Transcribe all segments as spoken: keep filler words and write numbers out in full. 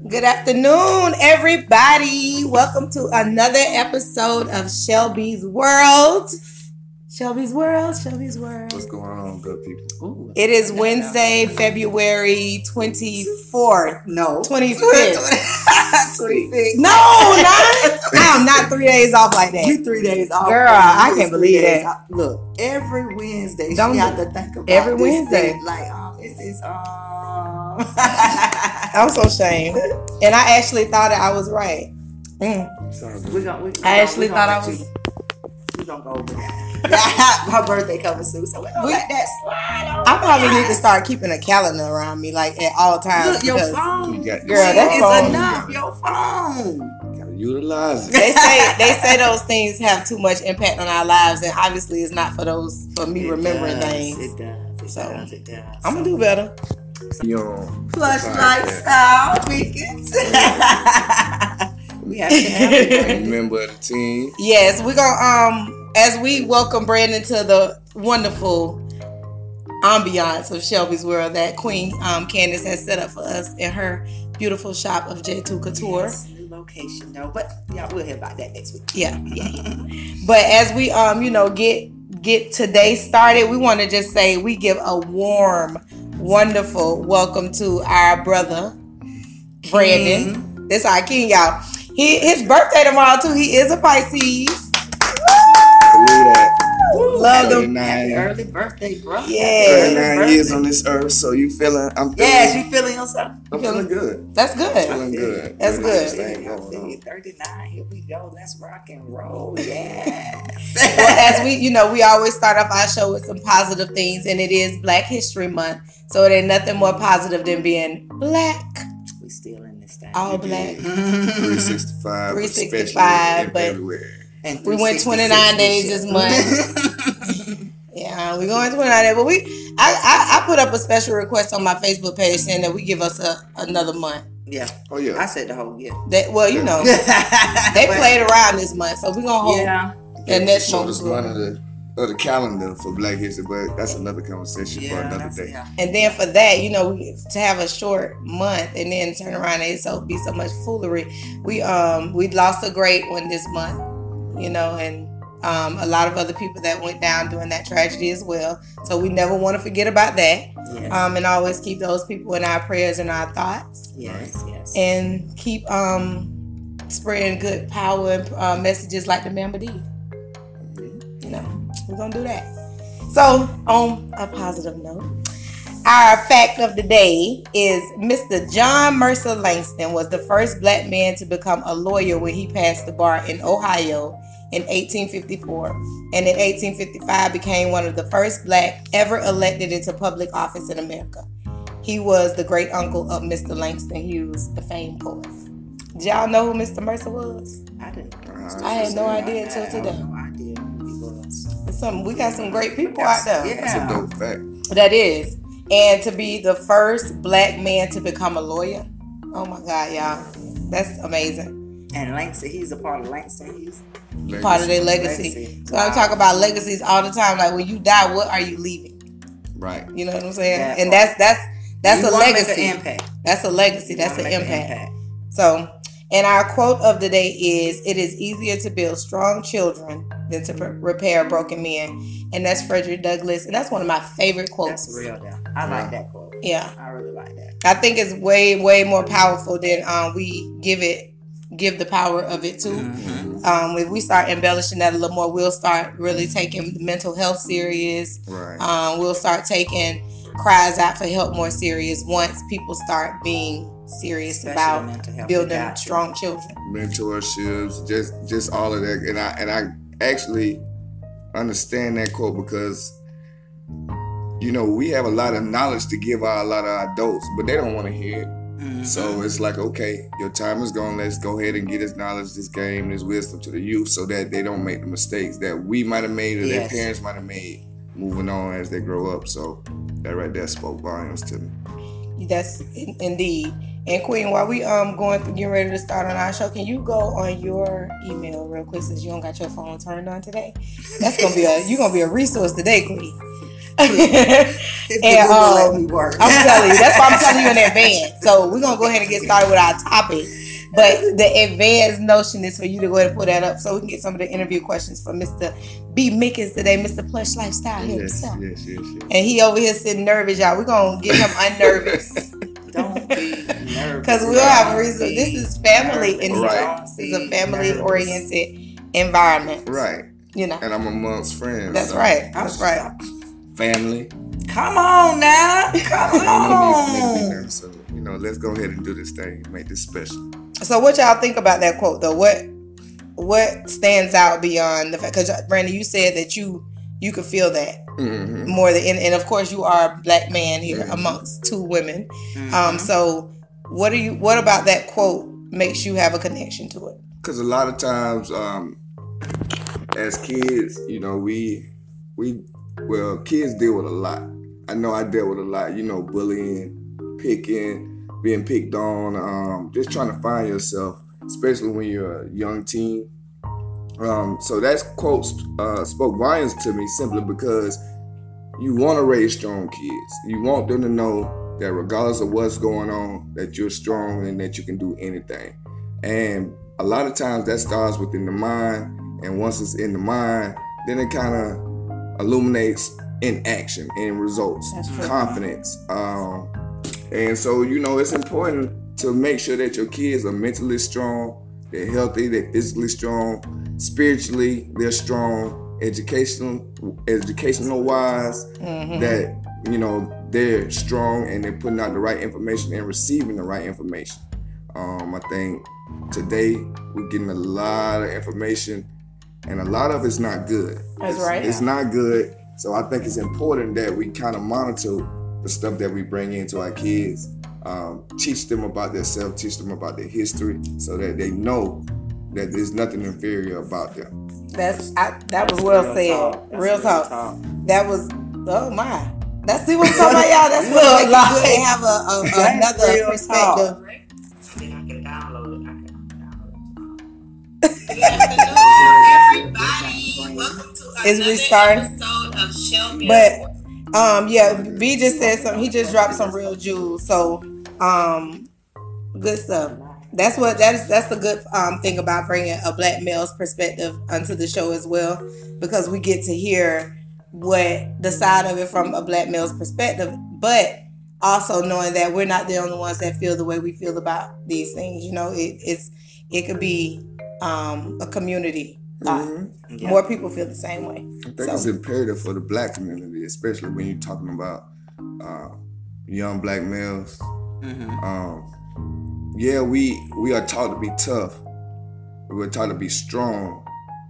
Good afternoon, everybody. Welcome to another episode of Shelby's World. Shelby's World, Shelby's World. What's going on, good people? Ooh, it is Wednesday, February twenty-fourth. No. twenty-fifth. twenty-fifth. No, not. I'm not three days off like that. You three days off. Girl, I can't believe that. Off. Look, every Wednesday, Don't she do- have to think about every this Wednesday. thing, like, um, this is, um... I'm so ashamed. And I actually thought that I was right. Mm. Sounds we good. gonna, we, I we actually gonna, thought I we was. We're gonna go over that. My birthday coming soon, so we're gonna We- let that slide on. I probably need to start keeping a calendar around me, like at all times. Look, your because phone. You got Girl, that is phone- enough. Your phone. Gotta utilize it. they say they say those things have too much impact on our lives, and obviously it's not for those for me It remembering does, things. It does. It So, does. It does. I'm gonna do better. Yo, Plush Right lifestyle weekends. We have to have it. member of the team. Yes, we're gonna um as we welcome Brandon to the wonderful ambiance of Shelby's World that Queen um Candace has set up for us in her beautiful shop of J two Couture. Yes, new location though, but yeah, we'll hear about that next week. Yeah, yeah, yeah. But as we um, you know, get get today started, we want to just say we give a warm, wonderful welcome to our brother Brandon. This our king, y'all. He his birthday tomorrow too. He is a Pisces. Believe that. Love them. Happy thirty-nine, early birthday, bro. Yeah. thirty-nine years on this earth, so you feeling, I'm feeling, Yes, you feeling yourself? I'm feeling good. That's good. Feeling good. That's Feeling good. this thing I going feel on. you. thirty-nine. Here we go. Let's rock and roll. Yes. Well, as we, you know, we always start off our show with some positive things, and it is Black History Month, so it ain't nothing more positive than being black, we still in this thing. all black. three sixty-five, three sixty-five, especially but- everywhere. And We went twenty-nine days this month. Yeah, we going twenty-nine days, but we, I, I, I put up a special request on my Facebook page saying that we give us a another month. Yeah, Oh yeah. I said the whole year. That, well, you know, they played around this month, so we gonna hold. Yeah. And that's shortest no good. month of the of the calendar for Black History, but that's another conversation for Yeah, another that's- day. yeah. And then for that, you know, we, to have a short month and then turn around and so be so much foolery. We um we lost a great one this month, you know, and um a lot of other people that went down during that tragedy as well. So we never want to forget about that. Yes. Um and always keep those people in our prayers and our thoughts, yes. Yes. and keep um spreading good power and uh, messages like the Mamba did. You know, we're gonna do that. So, on a positive note, our fact of the day is Mister John Mercer Langston was the first black man to become a lawyer when he passed the bar in Ohio in eighteen fifty-four, and in eighteen fifty-five became one of the first black ever elected into public office in America. He was the great uncle of Mister Langston Hughes, the famed poet. Did y'all know who Mister Mercer was? I didn't. I had no idea until I had today. no idea who he was. It's some, we got some great people out there. Yeah. That's a dope fact. That is. And to be the first black man to become a lawyer. Oh my God, y'all. That's amazing. And Langston, he's a part of Langston. He's Part of their legacy. Legacy. So I talk about legacies all the time. Like when you die, what are you leaving? Right. You know what I'm saying? That and part. that's that's that's You a wanna make legacy. an impact. That's a legacy. You That's an wanna make impact. So, and our quote of the day is, "It is easier to build strong children than to p- repair broken men." And that's Frederick Douglass. And that's one of my favorite quotes. That's real. Though. I like that quote. Yeah. I really like that. I think it's way, way more powerful than um, we give it, give the power of it to. Mm-hmm. Um, if we start embellishing that a little more, we'll start really taking mental health serious. Right. Um, we'll start taking cries out for help more serious once people start being serious Especially about mental health. building We got to. strong children. Mentorships, just just all of that, and I and I actually understand that quote because you know we have a lot of knowledge to give our a lot of our adults, but they don't want to hear it. Mhm. So it's like, okay, your time is gone. Let's go ahead and get this knowledge, this game, this wisdom to the youth, so that they don't make the mistakes that we might have made or their Yes. parents might have made, moving on as they grow up. So that right there spoke volumes to me. That's in, indeed. And Queen, while we um going through getting ready to start on our show, can you go on your email real quick since you don't got your phone turned on today? That's gonna be a you gonna be a resource today, Queen. If the And, Google um, let me work. I'm telling you, that's why I'm telling you in advance. So we're gonna go ahead and get started with our topic. But the advanced notion is for you to go ahead and put that up so we can get some of the interview questions from Mister B. Mickens today, Mister Plush Lifestyle Yes, himself. yes, yes, yes. And he over here sitting nervous, y'all. We're gonna get him unnervous. Don't be nervous. Because we'll have a Don't reason. be This is family nervous. in Right. here. This is a Don't be family nervous. oriented environment. Right. You know. And I'm amongst friends. That's so right. That's right. Family. Come on now. Come Ain't no need for me to be on. nervous. So, you know, let's go ahead and do this thing. Make this special. So what y'all think about that quote though? What what stands out beyond the fact? Because Brandon, you said that you you could feel that Mm-hmm. more than, and, and of course you are a black man here Mhm. amongst two women. Mhm. Um, so what do you? What about that quote makes you have a connection to it? Because a lot of times, um, as kids, you know, we we well, kids deal with a lot. I know I dealt with a lot. You know, bullying, picking, being picked on, um, just trying to find yourself, especially when you're a young teen. Um, so that quote uh, spoke volumes to me simply because you want to raise strong kids. You want them to know that regardless of what's going on, that you're strong and that you can do anything. And a lot of times that starts within the mind, and once it's in the mind, then it kind of illuminates in action, in results, That's true. confidence. Um, and so, you know, it's important to make sure that your kids are mentally strong, they're healthy, they're physically strong, spiritually they're strong, educational, educational wise, Mhm. that, you know, they're strong and they're putting out the right information and receiving the right information. Um, I think today we're getting a lot of information and a lot of it's not good. That's It's- right. It's not good. So I think it's important that we kind of monitor the stuff that we bring into our kids, um, teach them about themselves, teach them about their history so that they know that there's nothing inferior about them. That's I, that was well Real said. talk. That's Real real talk. talk. That was oh my. That's see what I'm talking about, y'all. That's what Look, make it like- good to have a, a, That's another real perspective. talk. I think I can download it. I can download Good afternoon, everybody. Welcome to Is another restarting? episode of Shelby. But um, yeah, V just said something. He just dropped some real jewels. So um, good stuff. That's what that is. That's the good um thing about bringing a black male's perspective onto the show as well, because we get to hear what the side of it from a black male's perspective, but also knowing that we're not the only ones that feel the way we feel about these things. You know, it, it's it could be um a community. Uh, Mhm. Yeah. More people feel the same way. I think So- it's imperative for the black community, especially when you're talking about uh, young black males. Mhm. Um, yeah, we we are taught to be tough. We're taught to be strong,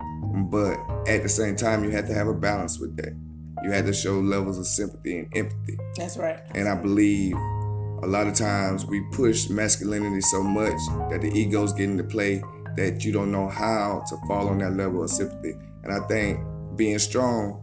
but at the same time, you have to have a balance with that. You have to show levels of sympathy and empathy. That's right. And I believe a lot of times we push masculinity so much that the egos get into play that you don't know how to fall on that level of sympathy. And I think being strong,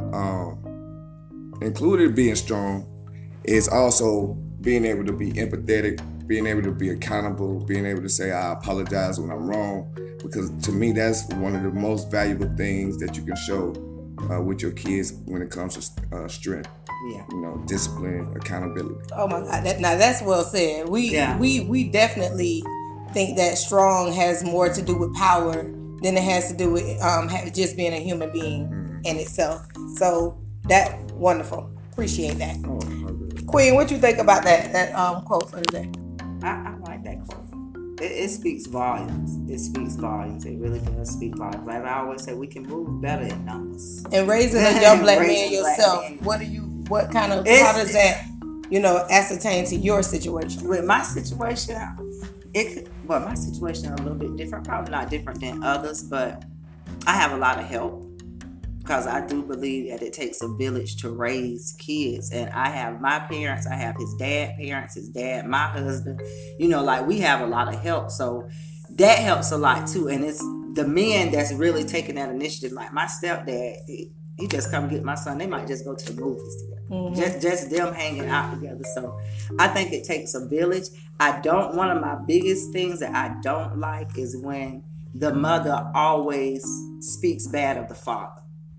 um, included being strong, is also being able to be empathetic, being able to be accountable, being able to say, I apologize when I'm wrong. Because to me, that's one of the most valuable things that you can show uh, with your kids when it comes to uh, strength, Yeah. you know, discipline, accountability. Oh my God! That, now that's well said. We Yeah. we we definitely think that strong has more to do with power than it has to do with um ha- just being a human being Mhm. in itself. So that wonderful. Appreciate that. Oh, okay. Queen, what you think about that that um quote for today? I, I like that quote. It, it speaks volumes. It speaks volumes. It really does speak volumes. Like I always say, we can move better in numbers. And raising a young black man Raising black yourself, men. what do you? What kind of? It's- how does that, you know, ascertain to your situation? With my situation, it could, well, my situation is a little bit different. Probably not different than others, but I have a lot of help because I do believe that it takes a village to raise kids. And I have my parents, I have his dad parents, his dad, my husband. You know, like we have a lot of help, so that helps a lot too. And it's the men that's really taking that initiative. Like my stepdad, he, he just come get my son. They might just go to the movies together. Mhm. Just just them hanging out together. So I think it takes a village. I don't one of my biggest things that I don't like is when the mother always speaks bad of the father.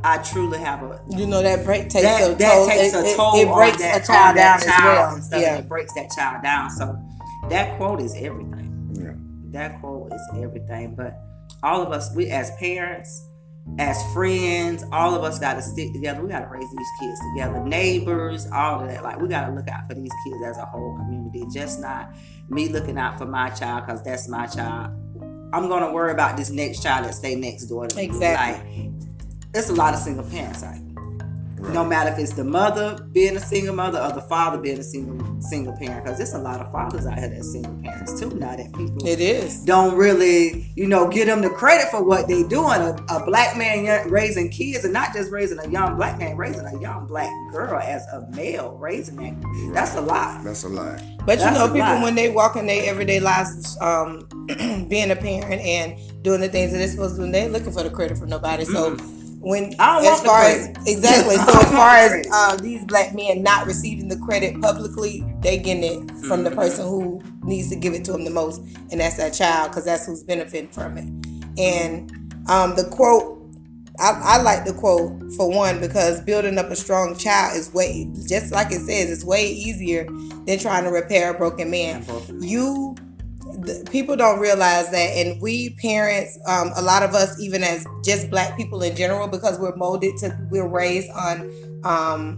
I truly have a. You know that break takes that, a that toll. takes it, a toll it, it breaks on that, a child on that down child as well. and stuff. Yeah. And it breaks that child down. So that quote is everything. Yeah. That quote is everything. But all of us, we as parents, as friends, all of us got to stick together. We got to raise these kids together. Neighbors, all of that. Like, we got to look out for these kids as a whole community. Just not me looking out for my child because that's my child. I'm going to worry about this next child that stay next door to me. Exactly. Like, there's a lot of single parents out here. Right. No matter if it's the mother being a single mother or the father being a single single parent, because there's a lot of fathers out here that's single parents too. Now that people It is. don't really, you know, give them the credit for what they doing. A, a black man young, raising kids, and not just raising a young black man, raising a young black girl as a male, raising that. That's a lot. That's a lie. But you That's know, a people lot. when they walk in their everyday lives, um, being a parent and doing the things that they're supposed to do, they ain't looking for the credit from nobody. So when, I don't as want the far as credit. exactly, so I don't as far want the as credit. uh, these black men not receiving the credit publicly, they getting it from the Mm-hmm. person who needs to give it to them the most, and that's that child, because that's who's benefiting from it. And um, the quote. I, I like the quote for one because building up a strong child is way, just like it says, it's way easier than trying to repair a broken man. You, the, people don't realize that, and we parents, um, a lot of us, even as just black people in general, because we're molded to, we're raised on, um,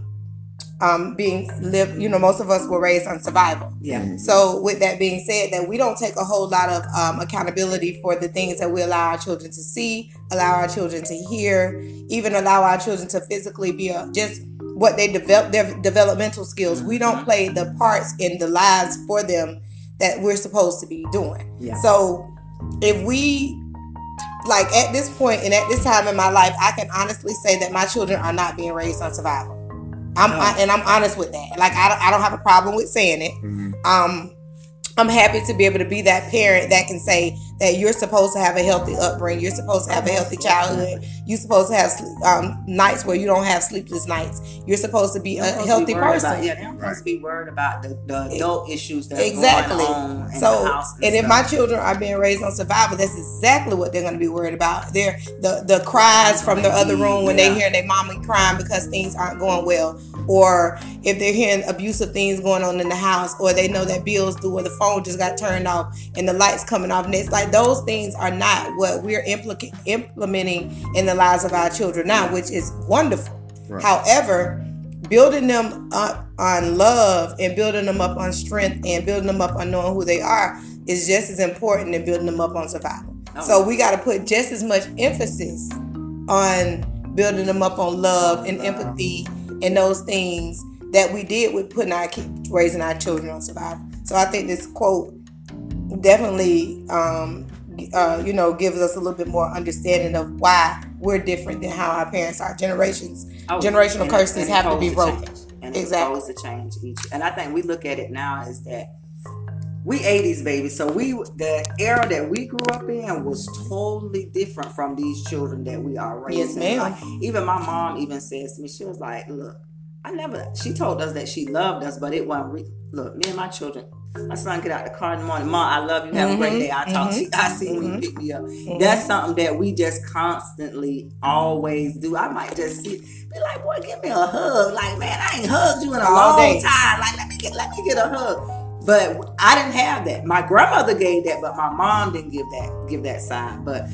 um, being lived. You know, most of us were raised on survival. Yeah. So with that being said, that we don't take a whole lot of um, accountability for the things that we allow our children to see, allow our children to hear, even allow our children to physically be a, just what they develop, their developmental skills. We don't play the parts in the lives for them that we're supposed to be doing. Yeah. So if we, like at this point and at this time in my life, I can honestly say that my children are not being raised on survival. I'm No. I, and I'm honest with that. Like I don't, I don't have a problem with saying it. Mm-hmm. Um, I'm happy to be able to be that parent that can say that you're supposed to have a healthy upbringing. You're supposed to have a healthy childhood. You're supposed to have um, nights where you don't have sleepless nights. You're supposed to be They're a supposed to healthy be worried person. About, yeah, they're supposed to be worried about the, the adult issues that Exactly. are going on in So, the house. and if stuff. my children are being raised on survival, that's exactly what they're going to be worried about. They're the the cries from the other room when Yeah. they hear their mommy crying because things aren't going well, or if they're hearing abusive things going on in the house, or they know that bills due, or the phone just got turned off and the lights coming off. And it's like those things are not what we're implica- implementing in the lives of our children now, which is wonderful. Right. However, building them up on love and building them up on strength and building them up on knowing who they are is just as important than building them up on survival. Oh. So we got to put just as much emphasis on building them up on love and empathy and those things that we did with putting our kids, raising our children on survival. So I think this quote definitely, um, uh, you know, gives us a little bit more understanding of why we're different than how our parents are. Generations, Oh, generational and it- curses and it have to goes be broken. change. And it Exactly. goes to change each. And I think we look at it now is that we eighties babies, so we the era that we grew up in was totally different from these children that we are raising. Yes, ma'am. Like, even my mom even says to me, she was like, "Look, I never." She told us that she loved us, but it wasn't. Re- Look, me and my children. My son get out the car in the morning. Mom, I love you. Have a great Mhm, day. I talk to you. I see you when you pick me up. That's something that we just constantly always do. I might just see, be like, boy, give me a hug. Like, man, I ain't hugged you in a All long day. time. Like, let me get, let me get a hug. But I didn't have that. My grandmother gave that, but my mom didn't give that, give that side. But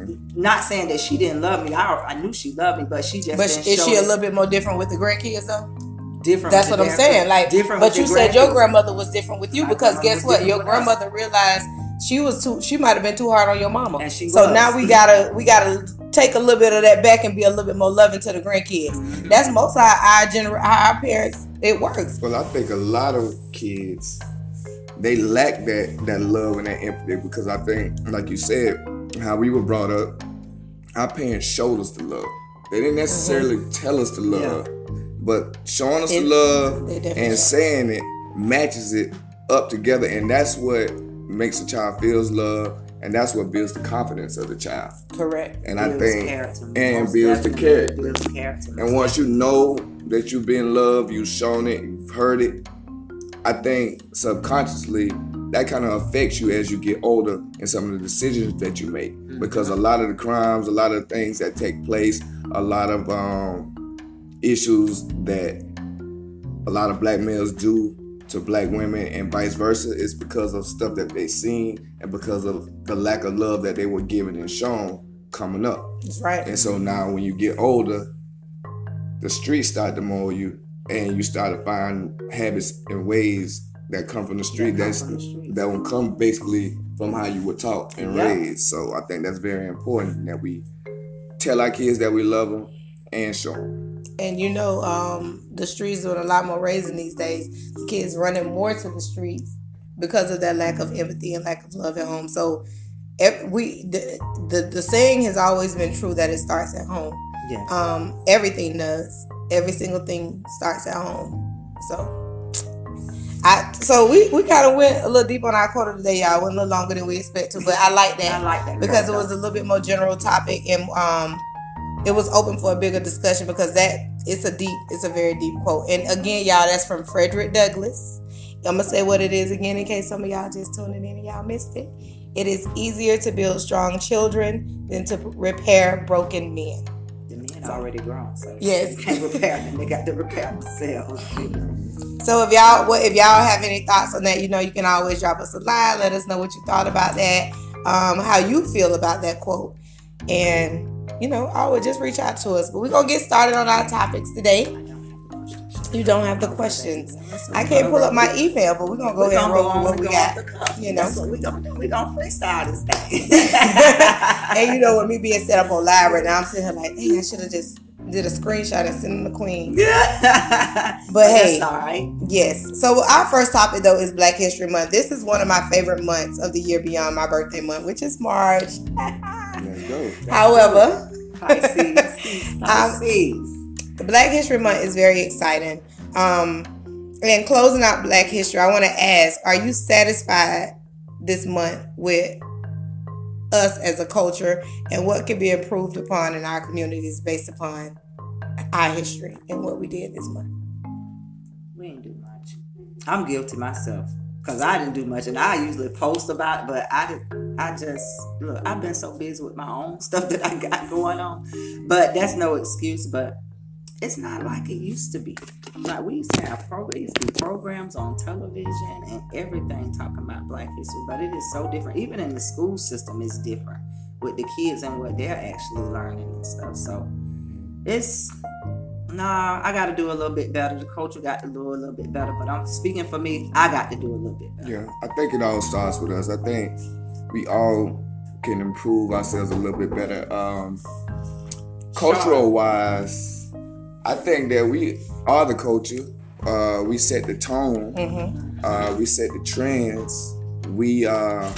not saying that she didn't love me. I, I knew she loved me, but she just But didn't is show she a it little bit more different with the grandkids though? different. That's with what the I'm grand- saying. Like, different but with you the said your grandkids. grandmother was different with you My because grandmother guess was what? different Your with us. grandmother realized she was too. She might have been too hard on your mama. And she so was. now we gotta we gotta take a little bit of that back and be a little bit more loving to the grandkids. Mm-hmm. That's most of our our, gener- our our parents. It works. Well, I think a lot of kids, they lack that that love and that empathy because I think, like you said, how we were brought up, our parents showed us the love. They didn't necessarily tell us the love, but showing us It- the love they definitely and show. saying it matches it up together, and that's what makes a child feels love, and that's what builds the confidence of the child. Correct. And I Builds think, character. and Most builds the definitely character. Builds character. And once you know that you've been loved, you've shown it, you've heard it, I think subconsciously that kind of affects you as you get older in some of the decisions that you make. Because a lot of the crimes, a lot of the things that take place a lot of um, issues that a lot of black males do to black women and vice versa is because of stuff that they seen and because of the lack of love that they were given and shown coming up. That's right. And so now when you get older, the streets start to mold you and you start to find habits and ways that come from the street That come that's from the streets. that will come basically from how you were taught and Yeah. raised. So I think that's very important that we tell our kids that we love them and show them. And you know, um, the streets doing a lot more raising these days. The kids running more to the streets because of that lack of empathy and lack of love at home. So, ev- we the, the the saying has always been true that it starts at home. Yes. Um, everything does. Every single thing starts at home. So, I so we, we kind of went a little deep on our quote today, y'all. Went a little longer than we expected, but I like that I like that because it quote, was a little bit more general topic and um, it was open for a bigger discussion because that it's a deep, it's a very deep quote. And again, y'all, that's from Frederick Douglass. I'm gonna say what it is again in case some of y'all just tuning in and y'all missed it. It is easier to build strong children than to repair broken men. The men already grown, so Yes. you can't repair them. They got to repair themselves. So if y'all, what if y'all have any thoughts on that, you know, you can always drop us a line. Let us know what you thought about that, um, how you feel about that quote, and you know, always just reach out to us. But we're gonna get started on our topics today. You don't have the questions. I can't pull up my email, but we're gonna go We're ahead and gonna roll go with on what and we go got. off the cuff. You know. That's what we gonna do. We gonna freestyle this thing. And you know, with me being set up on live right now, I'm sitting here like, dang, I should have just did a screenshot and sent them to Queen. But hey, that's all right. yes. So our first topic though is Black History Month. This is one of my favorite months of the year beyond my birthday month, which is March. There you go. However, Pisces. Pisces. the Black History Month is very exciting. Um, and closing out Black History, I want to ask, are you satisfied this month with us as a culture and what can be improved upon in our communities based upon our history and what we did this month? We ain't do much. I'm guilty myself because I didn't do much, and I usually post about it, but I did. I just look. I've been so busy with my own stuff that I got going on, but that's no excuse. But it's not like it used to be. Like we used to have pro- used to be programs on television and everything talking about Black history, but it is so different. Even in the school system, it's different with the kids and what they're actually learning and stuff. So it's. Nah, I got to do a little bit better. The culture got to do a little bit better. But I'm speaking for me. I got to do a little bit better. Yeah, I think it all starts with us. I think we all can improve ourselves a little bit better. Um, cultural wise, I think that we are the culture. Uh, we set the tone. Mm-hmm. Uh, we set the trends. We uh,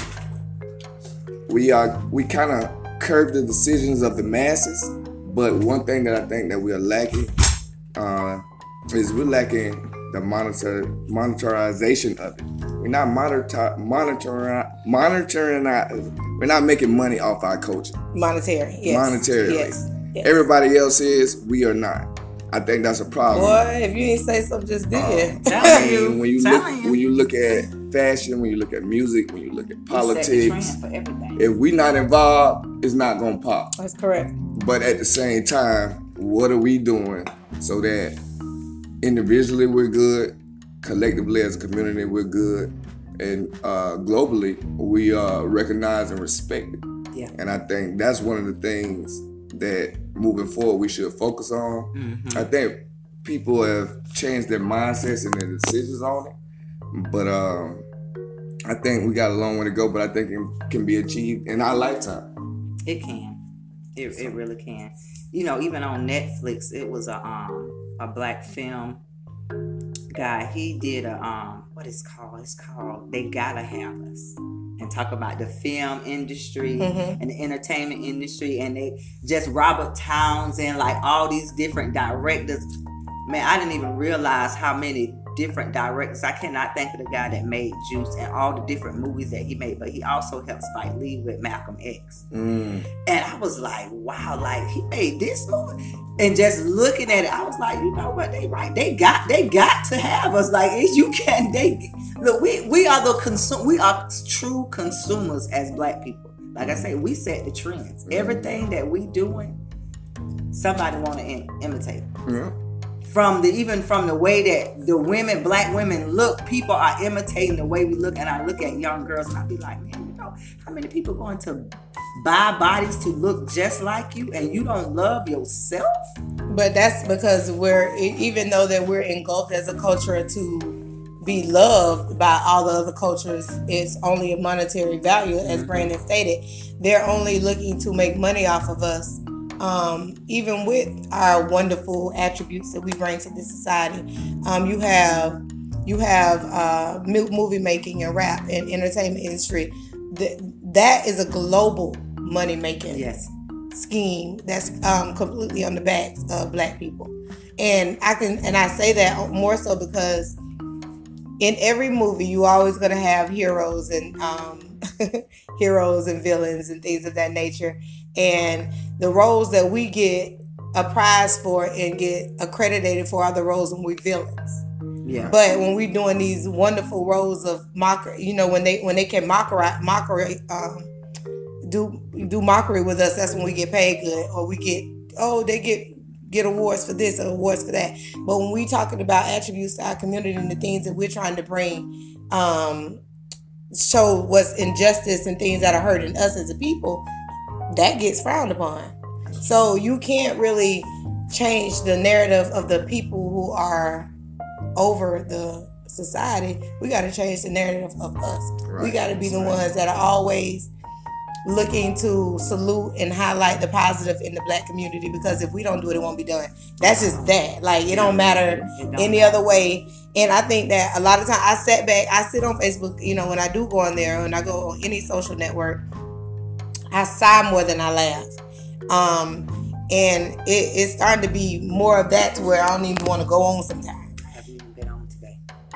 we are we kind of curb the decisions of the masses. But one thing that I think that we are lacking uh, is we're lacking the monitor monetarization of it. We're not monitor monitoring monitoring our, we're not making money off our culture. Monetary, yes. Monetarily. Yes. yes. Everybody else is, we are not. I think that's a problem. Boy, if you ain't say something just then. Um, Telling I mean, you, when you look telling you. when you look at fashion, when you look at music, when you look at We set the politics, trend for everything. if we not involved, it's not gonna pop. That's correct. But at the same time, what are we doing so that individually we're good, collectively as a community we're good, and uh, globally we are recognized and respected? Yeah. And I think that's one of the things that moving forward we should focus on. Mhm. I think people have changed their mindsets and their decisions on it, but um, I think we got a long way to go. But I think it can be achieved in our lifetime. It can. It, it really can. You know, even on Netflix, it was a um a black film guy. He did a um what is it called? It's called They Gotta Have Us, and talk about the film industry Mhm. and the entertainment industry, and they just Robert Townsend, like all these different directors. Man, I didn't even realize how many different directors. I cannot think of the guy that made Juice and all the different movies that he made, but he also helped Spike Lee with Malcolm X. Mm. And I was like, wow, like he made this movie. And just looking at it, I was like, you know what, they right. They got they got to have us. Like you can they look, we we are the consum we are true consumers as black people. Like I say, we set the trends. Everything that we doing, somebody want to im- imitate. Yeah. From the even from the way that the women, black women look, people are imitating the way we look. And I look at young girls and I be like, man, you know how many people going to buy bodies to look just like you, and you don't love yourself? But that's because we're, even though that we're engulfed as a culture to be loved by all the other cultures, it's only a monetary value, as mm-hmm. Brandon stated. They're only looking to make money off of us. Um, even with our wonderful attributes that we bring to this society, um, you have you have uh, movie making and rap and entertainment industry. That that is a global money making yes. scheme that's um, completely on the backs of black people, and I can and I say that more so because in every movie you always gonna have heroes and um, heroes and villains and things of that nature. And the roles that we get a prize for and get accredited for are the roles when we're villains. Yeah. But when we're doing these wonderful roles of mockery, you know, when they when they can mockery, mockery, um, do do mockery with us, that's when we get paid good, or we get oh they get get awards for this or awards for that. But when we talking about attributes to our community and the things that we're trying to bring, um, show what's injustice and things that are hurting us as a people, that gets frowned upon. So you can't really change the narrative of the people who are over the society. We got to change the narrative of us. Right. We got to be the ones that are always looking to salute and highlight the positive in the black community, because if we don't do it, it won't be done. That's just that. Like, it don't matter any other way. And I think that a lot of times I sit back, I sit on Facebook, you know, when I do go on there, when I go on any social network, I sigh more than I laugh. Um, and it, it's starting to be more of that to where I don't even want to go on sometimes. I haven't even been on today.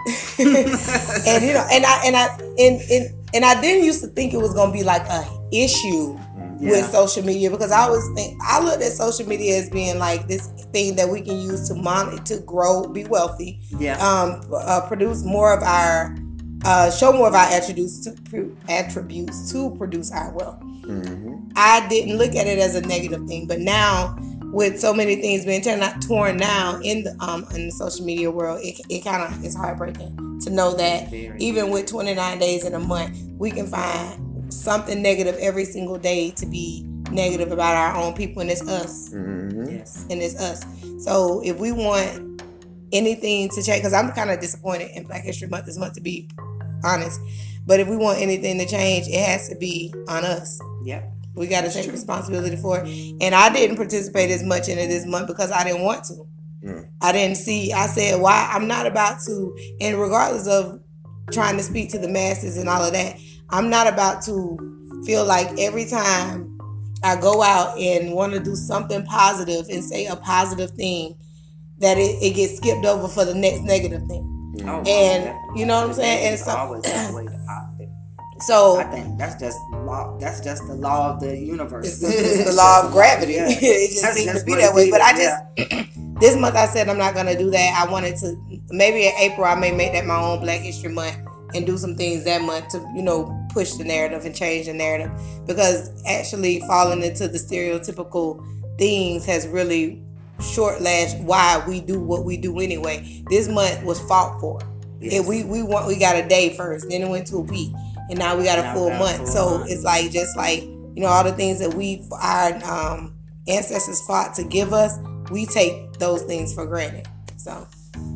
And you know, and I and I and, and and I didn't used to think it was gonna be like a issue yeah. with social media, because I always think I looked at social media as being like this thing that we can use to monitor, to grow, be wealthy, yeah, um, uh, produce more of our, uh, show more of our attributes to attributes to produce our wealth. Mm-hmm. I didn't look at it as a negative thing, but now with so many things being torn, torn down in the um in the social media world, it it kind of is heartbreaking to know that even with twenty-nine days in a month, we can find something negative every single day to be negative about our own people, and it's us. Mm-hmm. Yes, and it's us. So if we want anything to change, because I'm kind of disappointed in Black History Month this month, to be honest. But if we want anything to change, it has to be on us. Yep. We got to take responsibility for it. And I didn't participate as much in it this month because I didn't want to. Mm. I didn't see, I said, why? I'm not about to, and regardless of trying to speak to the masses and all of that, I'm not about to feel like every time I go out and want to do something positive and say a positive thing, that it, it gets skipped over for the next negative thing. Oh, and definitely. You know what I'm saying? And it's so, always always the positive. So I think that's just law. That's just the law of the universe. It's the, it's the law of gravity. Yeah. It just That's seems just to be what that it way. is, But I yeah. just this month I said I'm not gonna do that. I wanted to, maybe in April I may make that my own Black History Month and do some things that month to, you know, push the narrative and change the narrative, because actually falling into the stereotypical things has really short lashed why we do what we do anyway. This month was fought for. Yes. If we we want we got a day first, then it went to a week, and now we got a Now full we got a month. full So month. it's like, just like, you know, all the things that we our um, ancestors fought to give us, we take those things for granted. So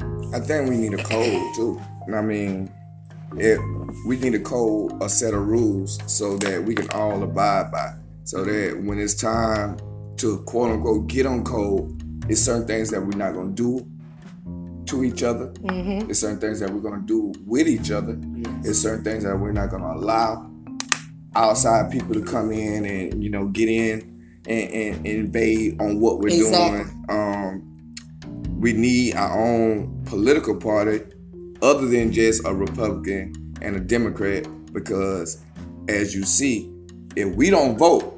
I think we need a code too. I mean, it we need a code, a set of rules, so that we can all abide by. So that when it's time to quote unquote get on code, it's certain things that we're not gonna do to each other. mm-hmm. It's certain things that we're gonna do with each other. Yes. It's certain things that we're not gonna allow outside people to come in and, you know, get in and, and, and invade on what we're Exactly. doing. Um, we need our own political party other than just a Republican and a Democrat, because as you see, if we don't vote,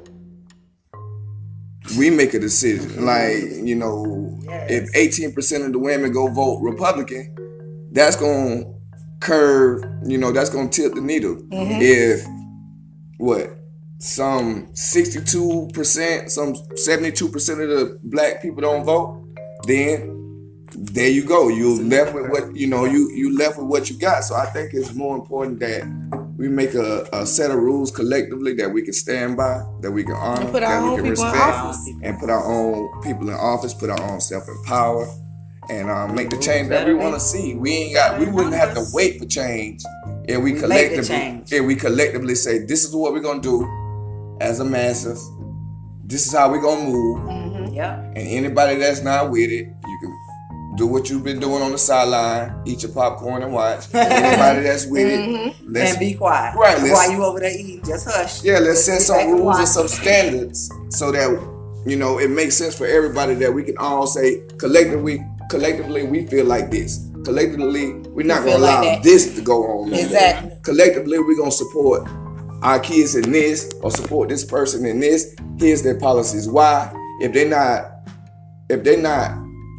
we make a decision. Like, you know, Yes. if eighteen percent of the women go vote Republican, that's going to curve, you know, that's going to tilt the needle. Mm-hmm. If, what, some sixty-two percent, some seventy-two percent of the black people don't vote, then there you go. You're left with what you know. You you left with what you got. So I think it's more important that we make a, a set of rules collectively that we can stand by, that we can honor, put our that we own can people in respect, office. and put our own people in office, put our own self in power, and um, make the change that we want to see. We ain't got. We wouldn't have to wait for change if we collectively if we collectively say this is what we're gonna do as a masses. This is how we're gonna move. Mm-hmm. Yeah. And anybody that's not with it, you can do what you've been doing on the sideline, eat your popcorn and watch. Anybody that's with it, let's, and be quiet. Right, let's- While you over there eating, just hush. yeah, let's set Just sit some back and rules watch. and some standards so that you know it makes sense for everybody that we can all say collectively, collectively we feel like this. Collectively, we're not We gonna feel like allow that. this to go on. no more. Exactly. Collectively, we're gonna support our kids in this or support this person in this. Here's their policies. Why? If they're not, if they're not,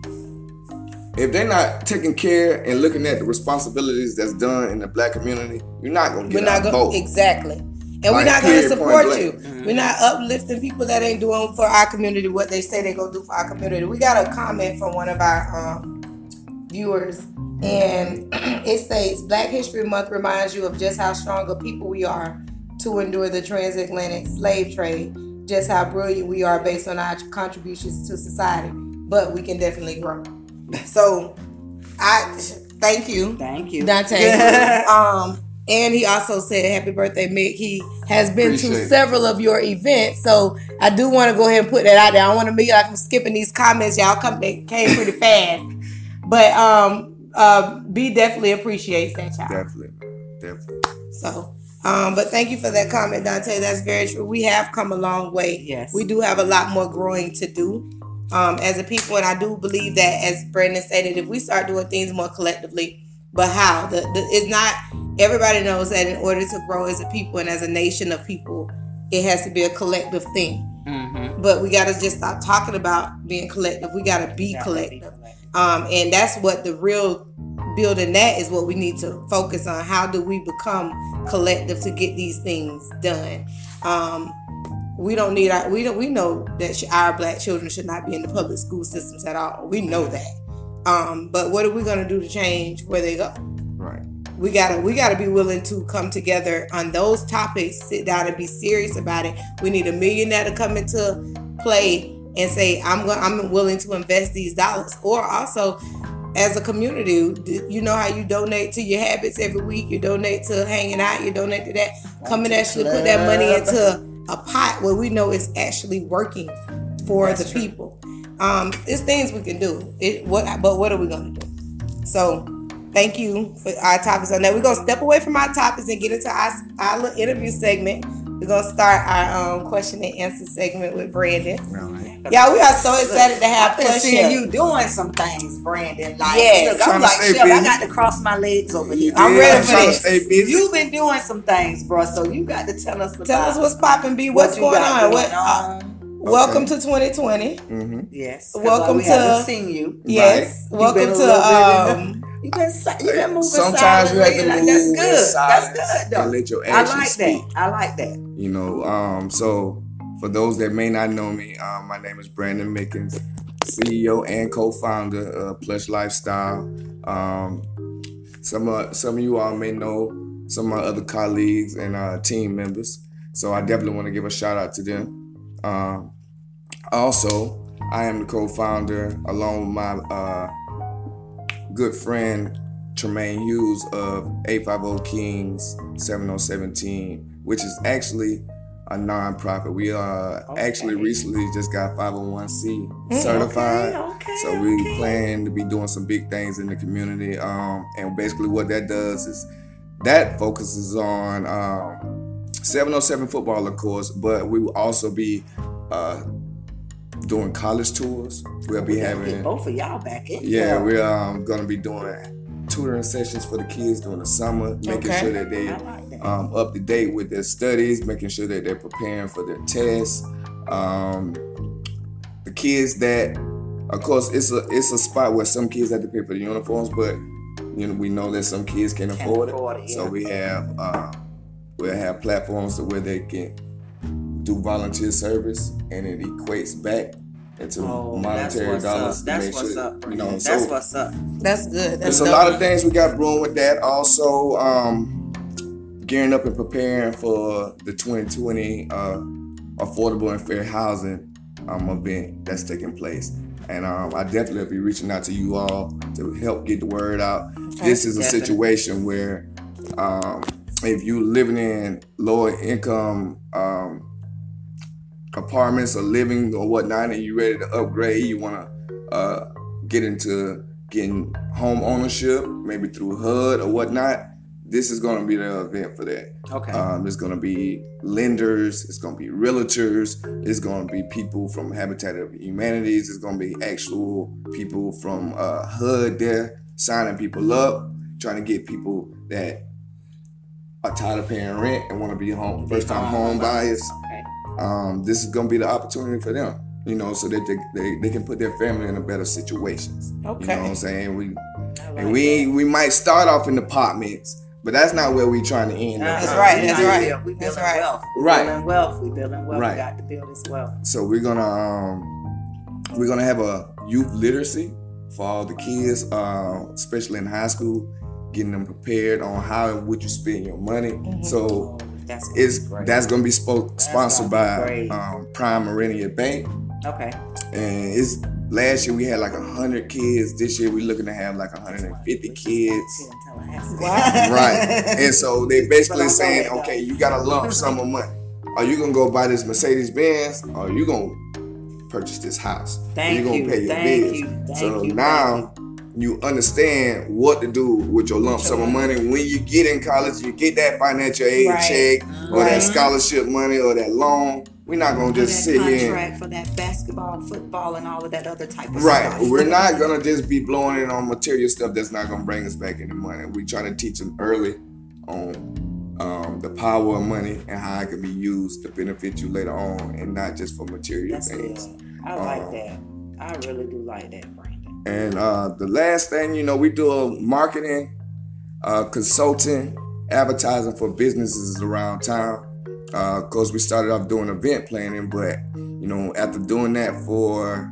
if they're not taking care and looking at the responsibilities that's done in the black community, you're not gonna We're get not our going vote. exactly, and we're Like, not going to period, point support blank. you. Mm-hmm. We're not uplifting people that ain't doing for our community what they say they're gonna do for our community. We got a comment from one of our um, viewers, and it states, "Black History Month reminds you of just how strong a people we are to endure the transatlantic slave trade. Just how brilliant we are based on our contributions to society. But we can definitely grow." So, I thank you. Thank you. Dante. um, and he also said, "Happy birthday, Mick." He has been Appreciate to it. several of your events, so I do want to go ahead and put that out there. I don't want to be like I'm skipping these comments. Y'all come, they came pretty fast, but um, uh, B definitely appreciates that, child. Definitely, definitely. So, um, but thank you for that comment, Dante. That's very true. We have come a long way. Yes. We do have a lot more growing to do um, as a people, and I do believe that, as Brandon stated, if we start doing things more collectively, but how? The, the it's not. Everybody knows that in order to grow as a people and as a nation of people, it has to be a collective thing. Mm-hmm. But we got to just stop talking about being collective. We got to be collective. Um, and that's what the real building that is what we need to focus on. How do we become collective to get these things done? Um, we don't need our, we don't, we know that sh- our black children should not be in the public school systems at all. We know that. Um, but what are we going to do to change where they go? Right. We gotta we gotta be willing to come together on those topics, sit down and be serious about it. We need a millionaire to come into play and say, I'm going I'm willing to invest these dollars. Or also, as a community, you know how you donate to your habits every week, you donate to hanging out, you donate to that. Come and actually put that money into a pot where we know it's actually working for That's the true. people. Um, it's things we can do. It what but what are we gonna do? So thank you for our topics on that. We're going to step away from our topics and get into our, our little interview segment. We're going to start our um, question and answer segment with Brandon. All right. Yeah, we are so excited to have I've been questions. seeing you doing some things, Brandon. Like, Yes. look, I'm Trying to like, stay Chef, I busy. got to cross my legs over here. I'm Yeah, ready for trying this. to stay busy. You've been doing some things, bro, so you got to tell us about Tell us what's popping, B. what What's you going got on? going What, uh, on. welcome to twenty twenty. Mm-hmm. Yes. 'cause, welcome like, we to- haven't seen you. Yes. You've Welcome been a to little bit in um, You've been, si- you been moving Sometimes you have silently, to like, move that's in good. That's silence good, though. and let your I actions like speak. that. I like that. You know, um, so for those that may not know me, um, my name is Brandon Mickens, C E O and co-founder of Plush Lifestyle. Um, some of some of you all may know some of my other colleagues and uh, team members, so I definitely want to give a shout out to them. Um, also, I am the co-founder along with my uh, good friend Tremaine Hughes of eight fifty Kings seven oh seventeen, which is actually a non-profit. We uh Okay. actually recently just got five oh one c certified. Okay, okay, So we okay. plan to be doing some big things in the community. Um, and basically what that does is that focuses on um, seven oh seven football, of course, but we will also be uh, doing college tours. We'll be We gotta having get both of y'all back in. yeah, here. we're um, gonna be doing tutoring sessions for the kids during the summer, making Okay. sure that they I like that. um, up to date with their studies, making sure that they're preparing for their tests. Um, the kids that, of course, it's a it's a spot where some kids have to pay for the uniforms, but you know we know that some kids can't Can't afford, afford it. it, So yeah. we have uh, we'll have platforms to where they can do volunteer service, and it equates back into Oh, that's monetary what's dollars up. to That's make what's sure, up. you Brandon. know. That's So what's up. That's good. That's there's a dope. lot of things we got brewing with that. Also, um, gearing up and preparing for the twenty twenty uh, affordable and fair housing um, event that's taking place. And um, I definitely will be reaching out to you all to help get the word out. Okay. This is a Definitely. situation where um, if you living in lower income um, apartments or living or whatnot, and you ready to upgrade, you want to uh, get into getting home ownership, maybe through H U D or whatnot, this is going to be the event for that. Okay. Um, there's going to be lenders, it's going to be realtors, it's going to be people from Habitat of Humanities, it's going to be actual people from uh, H U D there signing people up, trying to get people that are tired of paying rent and want to be home, first time home buyers. Okay. Um, this is going to be the opportunity for them, you know, so that they, they, they can put their family in a better situations. Okay. You know what I'm saying? We I like and we that. we might start off in apartments, but that's not where we trying to end up. Uh-uh. That's right, We that's building- right, We that's building right. wealth. We Right. building wealth. We building wealth. Right. We got to build this wealth. So we're gonna um, we're gonna have a youth literacy for all the kids, uh, especially in high school, getting them prepared on how would you spend your money. Mhm. So Oh, that's gonna it's be great. that's gonna be spo- sponsored gonna by be great. um, Prime Meridian Bank, Okay. and it's last year we had like a hundred kids. This year we're looking to have like one hundred fifty kids. Wow. Right. And so they basically But I saying, know that, okay, you got a lump sum of money. Are you gonna go buy this Mercedes Benz, or are you gonna purchase this house? Thank You're gonna you. pay your Thank bills. you. Thank So you. now you understand what to do with your lump With your sum of money. When you get in college, you get that financial aid Right. check or Right. that scholarship money or that loan. We're not gonna just sit that here. and- contract for that basketball, football, and all of that other type of Right. stuff. We're not gonna just be blowing it on material stuff that's not gonna bring us back any money. We try to teach them early on um, the power of money and how it can be used to benefit you later on, and not just for material That's things. good. I like Um, that. I really do like that, Brandon. And uh, the last thing, you know, we do a marketing, uh, consulting, advertising for businesses around town. Uh, of course, we started off doing event planning, but you know, after doing that for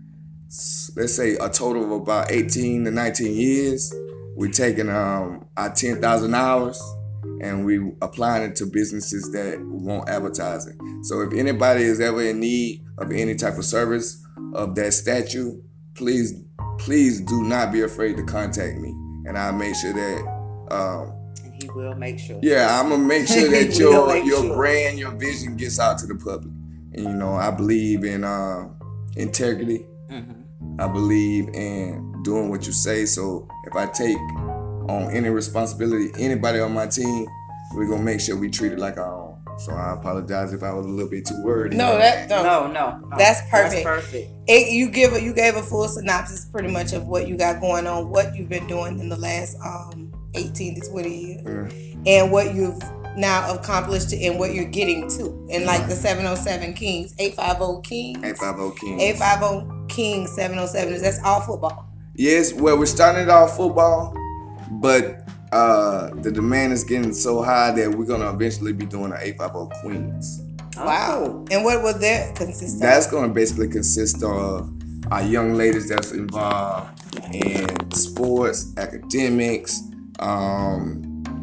let's say a total of about eighteen to nineteen years, we're taking um, our ten thousand hours and we applying it to businesses that want advertising. So if anybody is ever in need of any type of service of that statute, please, please do not be afraid to contact me, and I'll make sure that, um, And he will make sure. yeah, I'm gonna make sure that We'll your make your sure. brand, your vision gets out to the public. And you know, I believe in uh, integrity. Mhm. I believe in doing what you say. So if I take on any responsibility, anybody on my team, we're gonna make sure we treat it like our own. So I apologize if I was a little bit too wordy. No, that no. No, no, no. That's perfect. That's perfect. It, you give a, you gave a full synopsis pretty much of what you got going on, what you've been doing in the last um eighteen to twenty years, Mm. and what you've now accomplished and what you're getting to. And like the seven oh seven Kings, eight fifty Kings, eight fifty Kings. eight fifty Kings, seven oh seven, that's all football. Yes, well, we're starting it off football, but uh, the demand is getting so high that we're gonna eventually be doing an eight fifty Queens. Wow. And what would that consist of? That's gonna basically consist of our young ladies that's involved in sports, academics, um,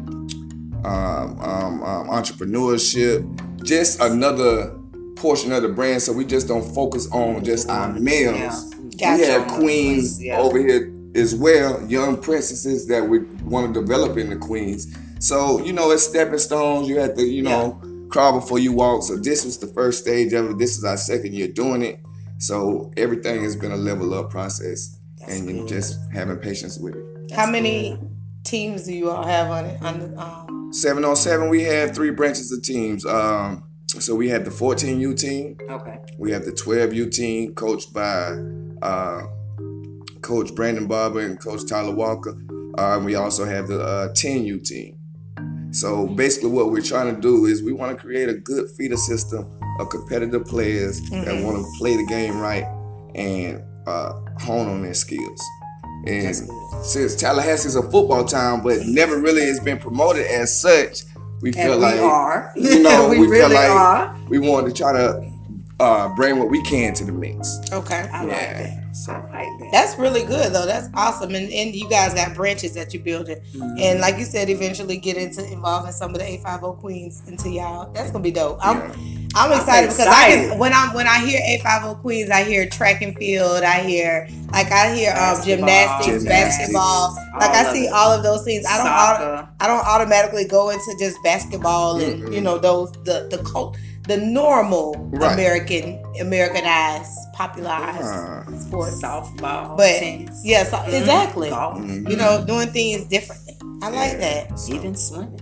um, um, um, entrepreneurship, just another portion of the brand. So we just don't focus on just our males. Yeah. We Gotcha. have queens Yeah. over here as well, young princesses that we want to develop into queens. So, you know, it's stepping stones. You have to, you know, crawl before you walk. So this was the first stage of it. This is our second year doing it. So everything has been a level up process, That's and you good. just having patience with it. How many teams do you all have on it? On the, um, seven on seven, we have three branches of teams. Um, so we have the fourteen U team. Okay. We have the twelve U team coached by uh, Coach Brandon Barber and Coach Tyler Walker. Uh, we also have the uh, ten U team. So basically what we're trying to do is we want to create a good feeder system of competitive players that Mhm. want to play the game right and uh, hone on their skills. And That's good. since Tallahassee is a football town, but never really has been promoted as such, we And feel we like are. you know we, we, feel really like are. we want to try to uh, bring what we can to the mix. Okay. I like Yeah. that. So I like that. That's really good though. That's awesome. And and you guys got branches that you're building. Mhm. And like you said, eventually get into involving some of the A five O queens into y'all. That's gonna be dope. I'm yeah. I'm I'm excited because I excited. can when I'm when I hear A five O queens, I hear track and field, I hear like I hear um Basketball, gymnastics, Gymnastics, basketball. Like all I of see it. all of those things. I don't auto, Soccer. I don't automatically go into just basketball and Mm-mm. you know those the the cult the normal Right. American Americanized popularized Ah. sports. Softball. But tennis, yes, Mhm. exactly. golf, Mhm. You know, doing things differently. I like Yeah. that. So- even swimming.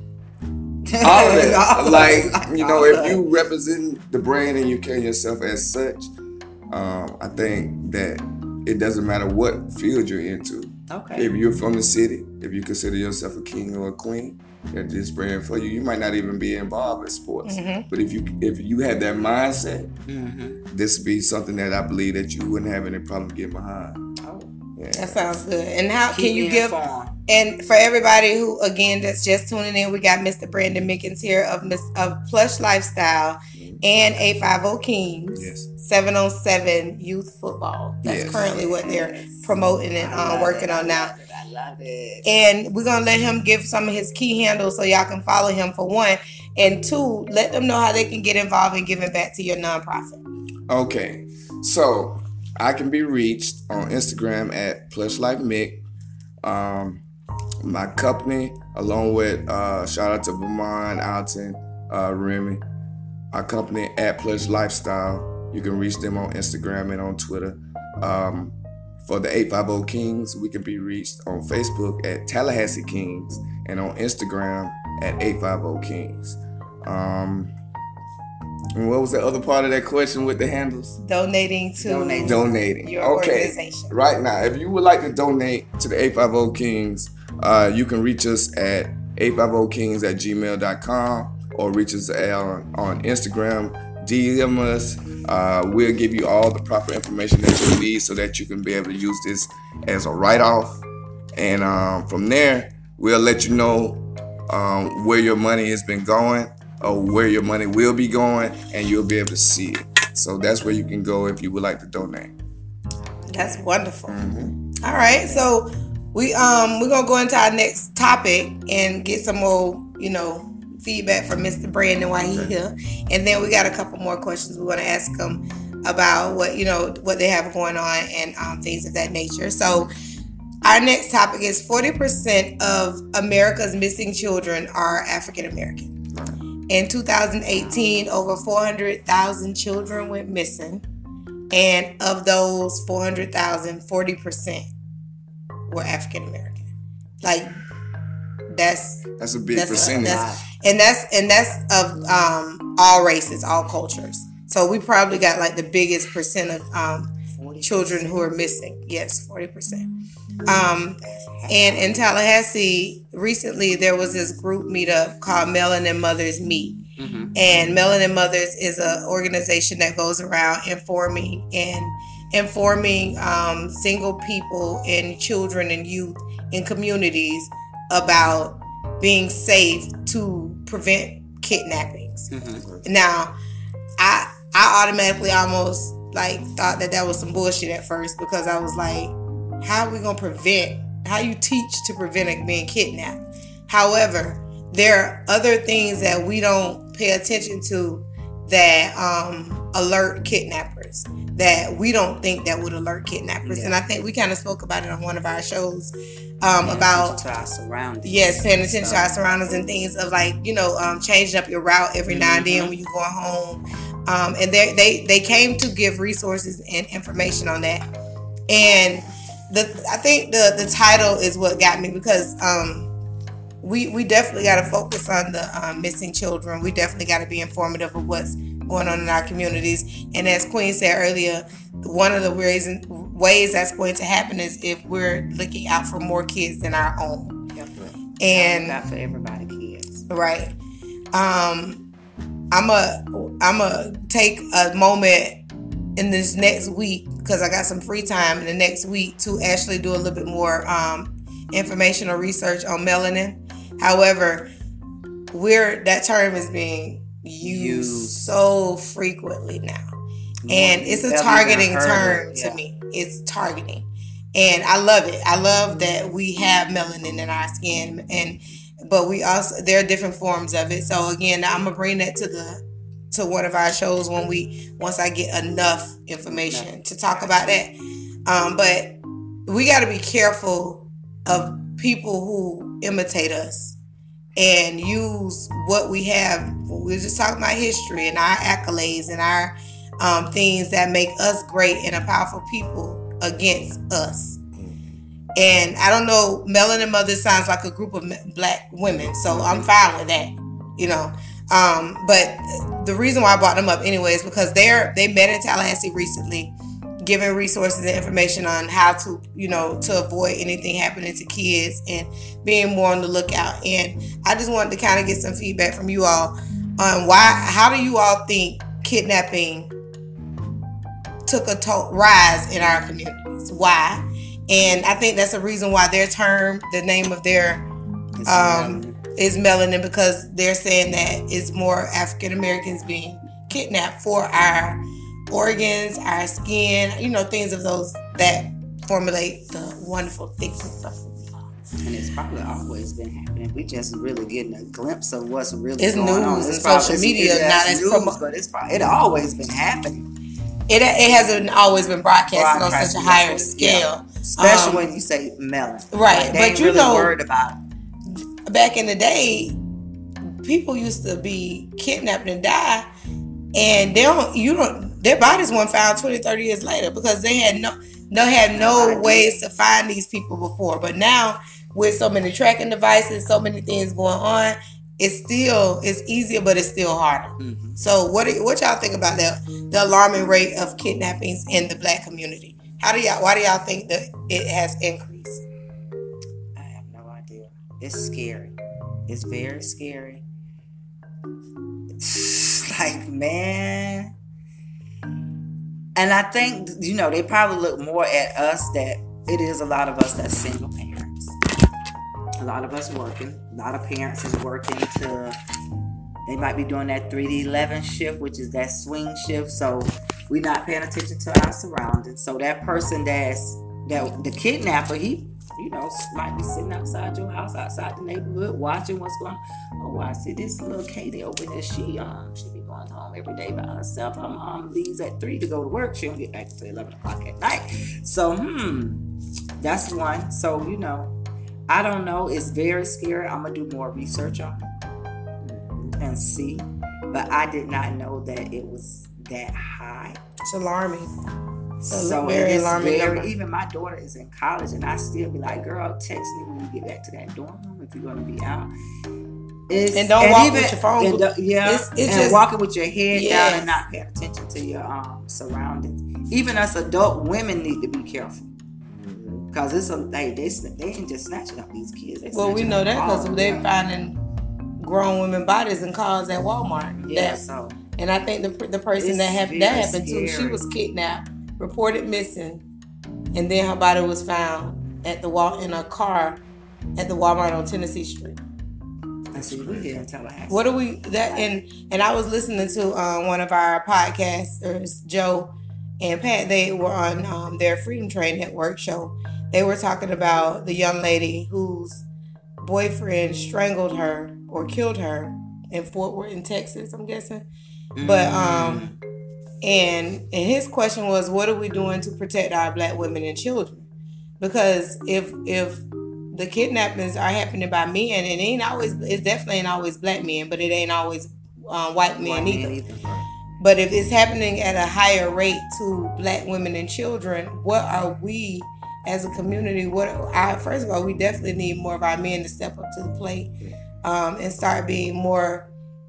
all of it. All of Like, it. you know, All if of you represent the brand and you carry yourself as such, um, I think that it doesn't matter what field you're into. it. Okay. If you're from the city, if you consider yourself a king or a queen, that this brand for you, you might not even be involved in sports. Mhm. But if you if you have that mindset, Mm-hmm. this would be something that I believe that you wouldn't have any problem getting behind. Oh, That Yeah. sounds good. And how keep can you me give? informed. And for everybody who, again, that's just tuning in, we got Mister Brandon Mickens here of Miss of Plush Lifestyle and A five O Kings. Yes. seven oh seven Youth Football. That's Yes. currently what they're promoting and I um, love working it. on I now. love it. I love it. And we're gonna let him give some of his key handles so y'all can follow him for one, and two, let them know how they can get involved in giving back to your nonprofit. Okay, so I can be reached on Instagram at Plush Life Mick. Um, my company, along with uh, shout out to Vermont, Alton, uh, Remy, our company at Plush Lifestyle. You can reach them on Instagram and on Twitter. Um, for the eight five oh Kings, we can be reached on Facebook at Tallahassee Kings and on Instagram at eight five oh Kings. Um, and what was the other part of that question with the handles? Donating to Donating. Donating. your Okay. organization. Right now, if you would like to donate to the eight five oh Kings, uh, you can reach us at eight five oh kings at gmail dot com or reach us on, on Instagram, D M us. Uh, we'll give you all the proper information that you need so that you can be able to use this as a write-off. And um, from there, we'll let you know um, where your money has been going or where your money will be going, and you'll be able to see it. So that's where you can go if you would like to donate. That's wonderful. Mhm. All right, so we um we're gonna go into our next topic and get some more, you know, feedback from Mister Brandon while he's here, and then we got a couple more questions we're gonna ask him about what you know what they have going on and um, things of that nature. So our next topic is forty percent of America's missing children are African American. In two thousand eighteen, over four hundred thousand children went missing, and of those four hundred thousand, forty percent were African American. Like that's That's a big that's, percentage. that's and that's and that's of um, all races, all cultures. So we probably got like the biggest percent of um, children who are missing. Yes, forty percent. Um, and in Tallahassee, recently there was this group meetup called Melanin Mothers Meet. Mm-hmm. And Melanin Mothers is an organization that goes around informing and informing um, single people and children and youth in communities about being safe to prevent kidnappings. Mm-hmm. Now, I I automatically almost like thought that that was some bullshit at first because I was like, how are we gonna prevent? How you teach to prevent it being kidnapped? However, there are other things that we don't pay attention to that um, alert kidnappers, that we don't think that would alert kidnappers. Yeah. And I think we kind of spoke about it on one of our shows um, about to our surroundings. yes, paying attention to our surroundings and things of like, you know, um, changing up your route every now and then when you're going home. Um, and they they they came to give resources and information on that. And the I think the the title is what got me because um, we we definitely got to focus on the um, missing children. We definitely got to be informative of what's going on in our communities. And as Queen said earlier, one of the ways ways that's going to happen is if we're looking out for more kids than our own. And Not for everybody, kids. right. Um, I'm a I'm a take a moment in this next week because I got some free time in the next week to actually do a little bit more um, information or research on melanin. However, we're that term is being used Used. so frequently now. More And than it's a you've ever targeting heard term of. to Yeah. me. It's targeting. And I love it. I love that we have melanin in our skin, and but we also there are different forms of it. So again, I'm gonna bring that to the to one of our shows when we once I get enough information to talk about that. Um, but we got to be careful of people who imitate us and use what we have. We're just talking about history and our accolades and our um, things that make us great and a powerful people against us. And I don't know, Melanin Mothers sounds like a group of black women, so I'm fine with that, you know. Um, but the reason why I brought them up anyway is because they're they met in Tallahassee recently, giving resources and information on how to, you know, to avoid anything happening to kids and being more on the lookout. And I just wanted to kind of get some feedback from you all on why, how do you all think kidnapping took a to- rise in our communities? Why? And I think that's a reason why their term, the name of their It's um, melanin. is melanin, because they're saying that it's more African Americans being kidnapped for our organs, our skin, you know, things of those that formulate the wonderful things and stuff. And it's probably always been happening. We just really getting a glimpse of what's really It's going news on. and It's social probably- media, it's- not it's as news, promo- but it's probably, it always been happening. It it hasn't always been broadcasted on such Broadcasting, a higher that's what it- scale. Especially Um, when you say melon. right, Like, they but ain't you really know- worried about it. Back in the day, people used to be kidnapped and die, and they don't, you don't, their bodies weren't found twenty, thirty years later because they had no, no had no ways to find these people before. But now, with so many tracking devices, so many things going on, it's still, it's easier, but it's still harder. Mhm. So what do, what y'all think about the, the alarming rate of kidnappings in the black community? How do y'all, why do y'all think that it has increased? I have no idea. It's scary. It's very scary. It's like, man. And I think, you know, they probably look more at us that it is a lot of us that's single parents. A lot of us working. A lot of parents is working to, they might be doing that three to eleven shift, which is that swing shift. So we're not paying attention to our surroundings. So that person that's, that the kidnapper, he, you know, might be sitting outside your house, outside the neighborhood, watching what's going on. Oh, I see this little Katie over there. She um she be going home every day by herself. Her mom leaves at three to go to work. She don't get back until eleven o'clock at night. So hmm, that's one. So you know, I don't know. It's very scary. I'm gonna do more research on it and see. But I did not know that it was that high. It's alarming. It's a So very it is alarming very, number. even my daughter is in college, and I still be like, "Girl, text me when you get back to that dorm room if you're gonna be out." It's, And don't walk with your phone. and don't- yeah, It's- it's and just- walking with your head Yes. down and not paying attention to your um surroundings. Even us adult women need to be careful because it's a like they they ain't just snatching up these kids. They Well, we snatching know up that all because of they're them. finding grown women bodies in cars at Walmart. Yeah, That- so and I think the the person It's that happened very that happened to, she scary. was kidnapped, reported missing, and then her body was found at the wall in a car at the Walmart on Tennessee Street. I see we here in Tallahassee. What do we that and and I was listening to um, one of our podcasters, Joe and Pat. They were on um, their Freedom Train Network show. They were talking about the young lady whose boyfriend strangled her or killed her in Fort Worth, in Texas, I'm guessing. But um, and and his question was, what are we doing to protect our black women and children? Because if if the kidnappings are happening by men, and it ain't always, it definitely ain't always black men, but it ain't always um, white men White either. man either. But if it's happening at a higher rate to black women and children, what are we as a community? What I first of all, we definitely need more of our men to step up to the plate um, and start being more.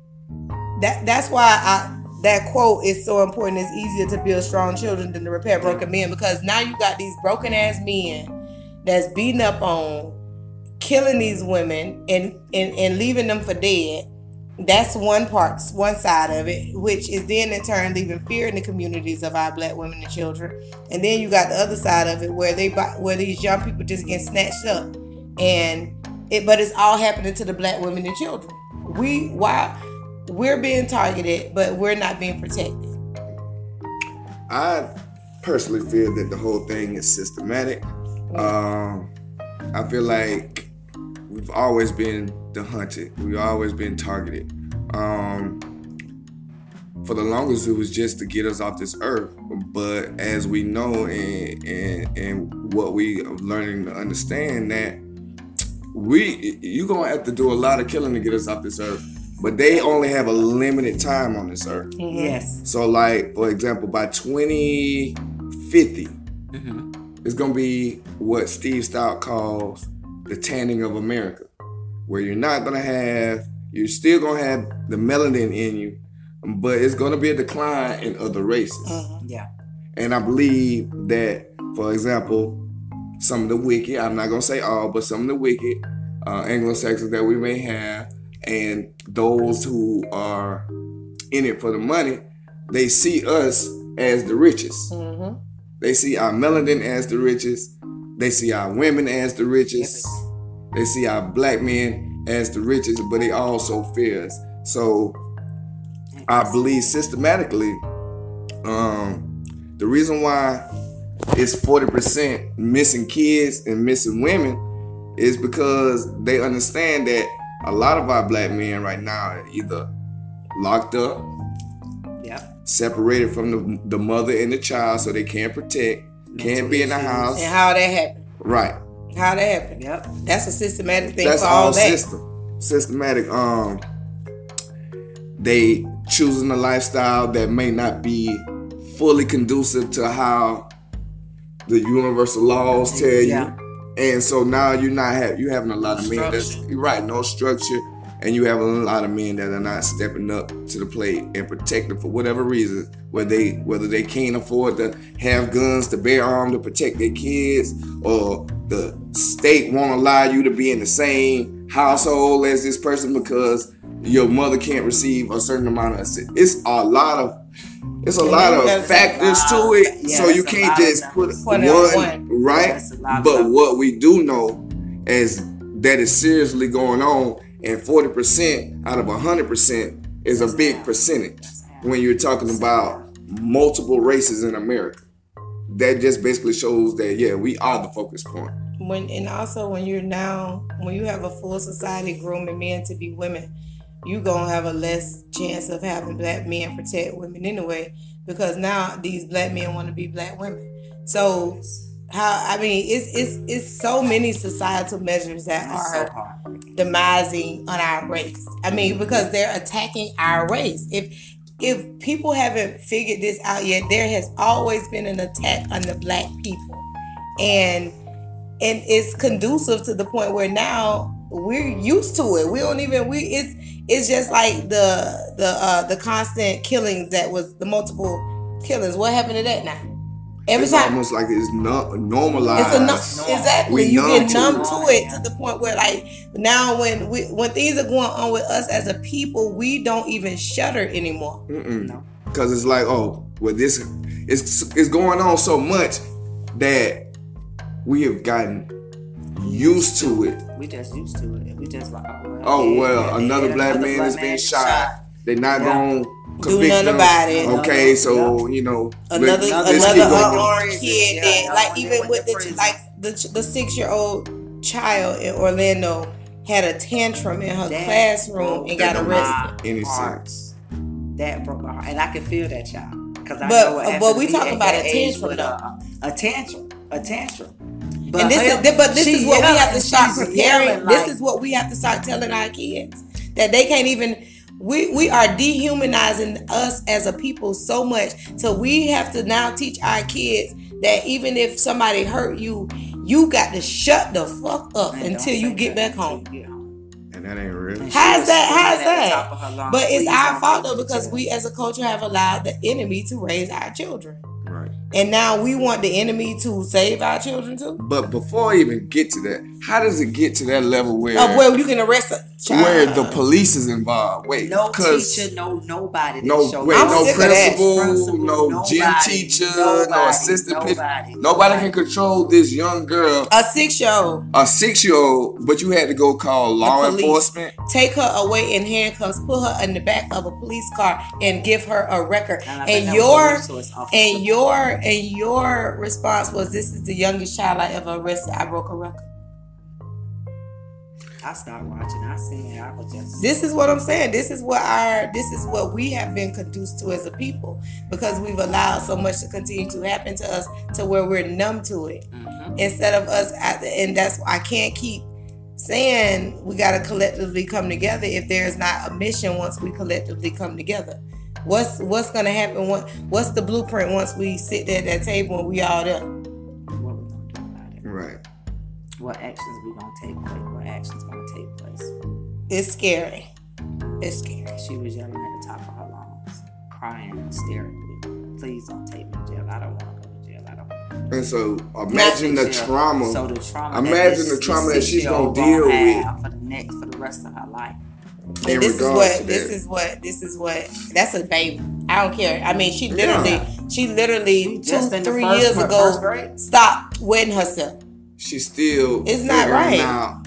That that's why I that quote is so important. It's easier to build strong children than to repair broken men, because now you got these broken ass men that's beating up on, killing these women and, and, and leaving them for dead. That's one part, one side of it, which is then in turn leaving fear in the communities of our black women and children. And then you got the other side of it where they where these young people just get snatched up, and it but it's all happening to the black women and children. we why we're being targeted, but we're not being protected? I personally feel that the whole thing is systematic. Um, I feel like we've always been the hunted. We've always been targeted. Um, for the longest, it was just to get us off this earth. But as we know, and and, and what we are learning to understand, that we you're gonna have to do a lot of killing to get us off this earth. But they only have a limited time on this earth. Mm-hmm. Yes. So, like, for example, by twenty fifty, mm-hmm. it's going to be what Steve Stout calls the tanning of America, where you're not going to have, you're still going to have the melanin in you, but it's going to be a decline in other races. Mm-hmm. Yeah. And I believe that, for example, some of the wicked, I'm not going to say all, but some of the wicked uh, Anglo-Saxons that we may have, and those who are in it for the money, they see us as the richest. Mm-hmm. They see our melanin as the richest. They see our women as the richest. They see our black men as the richest, but they also fear us. So I believe systematically, um, the reason why it's forty percent missing kids and missing women is because they understand that a lot of our black men right now are either locked up, yeah, separated from the, the mother and the child, so they can't protect, can't be in the house. And how that happened. Right. How that happened. Yep. That's a systematic thing. That's for all, all that. system. Systematic. Um, they choosing a lifestyle that may not be fully conducive to how the universal laws tell you. Yeah. And so now you're not have you having a lot of men that's you're right, no structure, and you have a lot of men that are not stepping up to the plate and protecting for whatever reason, whether they whether they can't afford to have guns to bear arm to protect their kids, or the state won't allow you to be in the same household as this person because your mother can't receive a certain amount of assistance. It's a lot of It's a lot of factors to it, yeah, so you can't just put one, one right. Yeah, but what we do know is that it's seriously going on, and forty percent out of one hundred percent is a big percentage when you're talking about multiple races in America. That just basically shows that, yeah, we are the focus point. When and also when you're now, when you have a full society grooming men to be women, you gonna have a less chance of having black men protect women anyway, because now these black men want to be black women. So how I mean it's it's it's so many societal measures that are demising on our race. I mean, because they're attacking our race. If if people haven't figured this out yet, there has always been an attack on the black people, and and it's conducive to the point where now we're used to it. We don't even we it's it's just like the the uh, the constant killings that was the multiple killings. What happened to that now? Every it's time, almost like it's not normalized. It's a no, exactly. We you numb get numb to to it. it to the point where, like, now when we when things are going on with us as a people, we don't even shudder anymore. Mm-mm. No, because it's like, oh, well, this it's it's going on so much that we have gotten used to it. We just used to it. We just like, oh well, oh, well yeah, another yeah, black another man black has man been shot. shot. They're not Yeah. gonna Do convict nothing them. about it. Okay, No. so you know, Another let- another let's keep going. unarmed kid Yeah, that, that like, one even that with went to the prison. like the the six year old child in Orlando had a tantrum in her That classroom and got broke arrested. Any heart. sense? That broke my heart, and I can feel that, child. Because I But- know what but happened we to me talking at about that a age tantrum, with a, a tantrum, a tantrum. And this her- is but this she is what we have to yelling, start she's preparing. yelling This like- is what we have to start telling our kids, that they can't even. We we are dehumanizing us as a people so much, so we have to now teach our kids that even if somebody hurt you, you got to shut the fuck up Man, until don't you say get that back home. until you get home. And that ain't real. And How's she that? was How's screaming at the that? top of her lungs, But it's "Please our don't fault take though, me because to we as a culture have allowed the enemy to raise our children, Right. and now we want the enemy to save our children too. But before I even get to that, how does it get to that level where Of where you can arrest a child. where the police is involved? Wait, No 'cause teacher, no nobody. That no, showed wait, up. no sick of that. principal, Principal, no gym nobody, teacher, nobody, no assistant. nobody, Nobody, nobody. can control this young girl, A six-year-old. a six-year-old, but you had to go call law police. enforcement. Take her away in handcuffs, put her in the back of a police car, and give her a record. And I think And that was your a resource officer. and your and your response was, "This is the youngest child I ever arrested. I broke a record." I started watching. I seen it. I was just. This is what I'm saying. This is what our this is what we have been conduced to as a people, because we've allowed so much to continue to happen to us to where we're numb to it. Mhm. Instead of us at the, and that's why I can't keep saying we got to collectively come together if there's not a mission once we collectively come together. What's what's gonna happen? What what's the blueprint once we sit there at that table and we all there? What we gonna do about it? Right. What actions we gonna take place? What actions gonna take place? It's scary. It's scary. She was yelling at the top of her lungs, crying hysterically. Please don't take me to jail. I don't want to go to jail. I don't want to And so imagine go the to jail. trauma. So the trauma. Imagine that this, the trauma that this she's gonna six-year-old deal with. have for the next, for the rest of her life. in And this is regards what to this that. is what this is what that's a baby. I don't care. I mean, she literally, Yeah. she literally Just two, in the three first- years first ago grade? stopped wedding herself. She's still It's not figuring right. out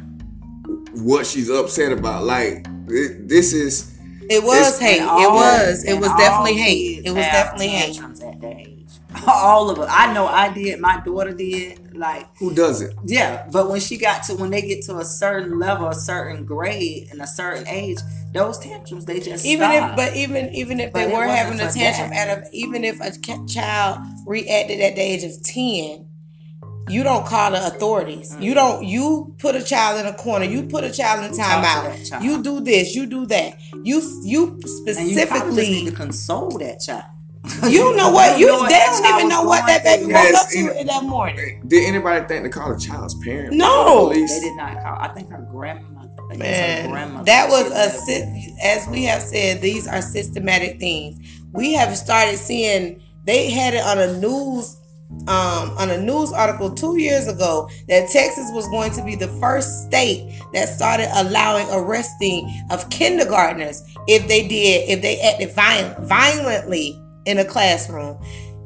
what she's upset about. Like thi- this is It was It's- hate. And It all- was. It and was all definitely hate. kids It was have definitely hate. tantrums at that age. All of it. I know I did. My daughter did. Like, who does it? yeah. But when she got to, when they get to a certain level, a certain grade, and a certain age, those tantrums, they just Even stop. if, but even even if But they it were wasn't having a for tantrum that. at a, even if a ca- child reacted at the age of ten, you don't call the authorities. You don't. You put a child in a corner. You put a child in You talk to that timeout. child. You do this. You do that. You you and you probably just specifically. need to console that child. You know what? You know what they that don't child even know was what that going baby through. woke Yes, up to and- in that morning. Did anybody think to call the child's parent? No. Police? They did not call. I think her grandmother. I think it was her Man, grandmother. that was She a let her sy- as we have said, these are systematic things. We have started seeing. They had it on a news, um, on a news article two years ago that Texas was going to be the first state that started allowing arresting of kindergartners if they did if they acted violent, violently in a classroom.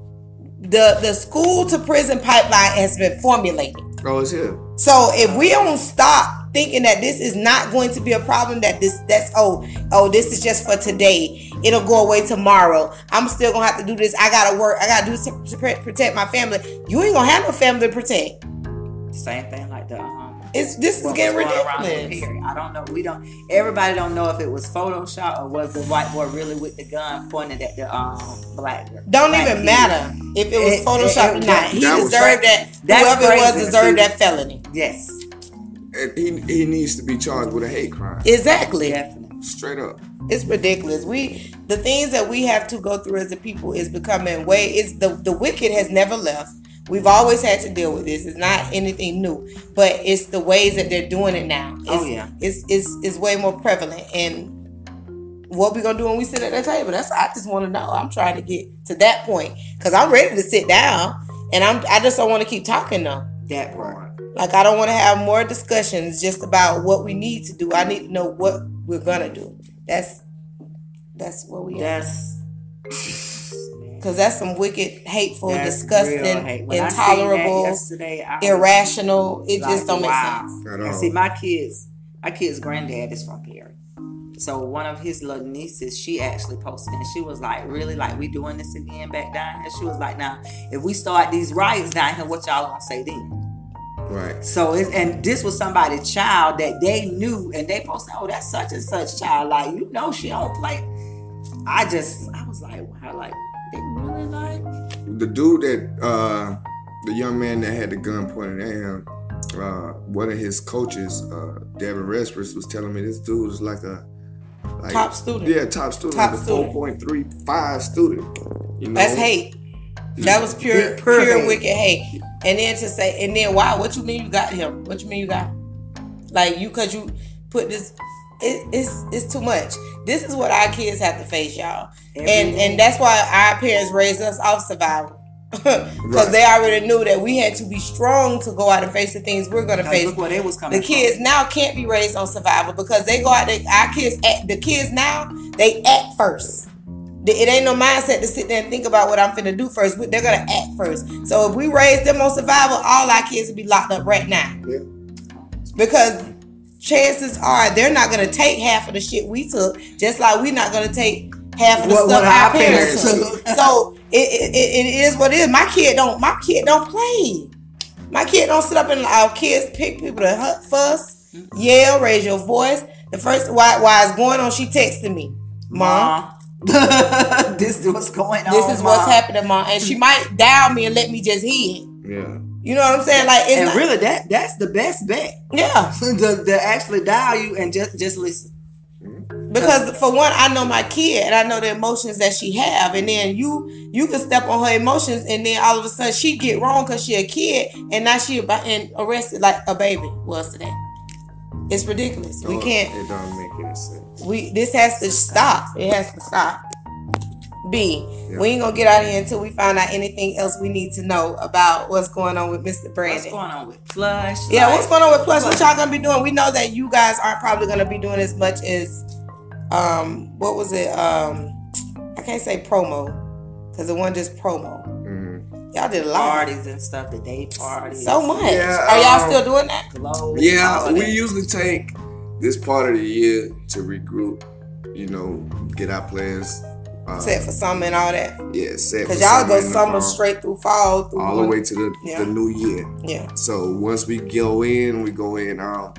The the school to prison pipeline has been formulated. Oh, it's here. So if we don't stop thinking that this is not going to be a problem, that this that's oh oh this is just for today, it'll go away tomorrow, I'm still gonna have to do this, I gotta work, I gotta do this to to pre- protect my family. You ain't gonna have no family to protect. Same thing like the um. It's this is what getting was going around that ridiculous. period. I don't know. We don't. Everybody don't know if it was Photoshop or was the white boy really with the gun pointed at the um black girl. Don't black even kid. matter if it was It- Photoshop it- or not. He that was deserved right. that. That's Whoever it was crazy. deserved that felony. Yes, And he he needs to be charged with a hate crime. Exactly. definitely. Straight up. It's ridiculous. We the things that we have to go through as a people is becoming way. It's the the wicked has never left. We've always had to deal with this. It's not anything new, but it's the ways that they're doing it now. It's, Oh, yeah. it's it's it's way more prevalent. And what we gonna do when we sit at that table? That's I just want to know. I'm trying to get to that point because I'm ready to sit down, and I'm I just don't want to keep talking though. That part. Like I don't want to have more discussions just about what we need to do. I need to know what we're gonna do. That's that's what we have. That's. Because that's some wicked, hateful, That's disgusting, real hate. When I seen intolerable, that yesterday, I was irrational. It like, just don't make wow. sense. At And all. see, my kids, my kids' granddad is from Gary. So one of his little nieces, she actually posted, and she was like, "Really, like we doing this again back down here?" She was like, "Now, if we start these riots down here, what y'all gonna say then?" Right. So it's, and this was somebody's child that they knew, and they posted, "Oh, that's such and such child. Like, you know, she don't play." I just, I was like, "Wow, like they really like." The dude that uh the young man that had the gun pointed at him, uh one of his coaches, uh Devin Respers, was telling me this dude is like a like, Top student. Yeah, top student, Top like a student. four point three five student. You know? That's hate. That was pure, Big, pure pure hate. wicked hate. And then to say, and then wow, what you mean you got him? What you mean you got him? Like you, cause you put this. It, it's it's too much. This is what our kids have to face, y'all. Every And day. and that's why our parents raised us off survival. because Right. they already knew that we had to be strong to go out and face the things we're gonna Because face. look where they was coming The kids from. now can't be raised on survival because they go out there. Our kids, act, the kids now, they act first. It ain't no mindset to sit there and think about what I'm finna do first. They're gonna act first. So if we raise them on survival, all our kids will be locked up right now. Yeah. Because chances are they're not gonna take half of the shit we took, just like we're not gonna take half of the What- stuff what our our parents parents took. So it, it, it, it is what it is. My kid don't. My kid don't play. My kid don't sit up and our kids pick people to hu- fuss, yell, raise your voice. The first while, while it's going on, she texted me, Mom. Mom. This is what's going on. This is what's Mom. happening, Mom. And she might dial me and let me just hear it. Yeah. You know what I'm saying? Like, it's And not, really, that that's the best bet. yeah. to, to actually dial you and just just listen. Because for one, I know my kid and I know the emotions that she have, and then you you can step on her emotions, and then all of a sudden she get wrong because she a kid, and now she about and arrested like a baby was today. It's ridiculous. We Oh, can't. It don't make any sense. We this has to stop. It has to stop. B. Yeah. We ain't gonna get out of here until we find out anything else we need to know about what's going on with Mister What's Brandon. going on with Plush? Yeah, Like, what's going on with Plush? What y'all gonna be doing? We know that you guys aren't probably gonna be doing as much as um what was it? Um I can't say promo because it wasn't just promo. Mm. Y'all did a lot. parties and stuff, the day parties. So much. Yeah, Are y'all um, still doing that? Glow, Yeah, all we that. usually take this part of the year to regroup, you know, get our players. Uh, Set for summer and all that. yeah, set Cause for y'all go in the summer fall, straight through fall through all the way to the, Yeah. the new year. Yeah. So once we go in, we go in. Um,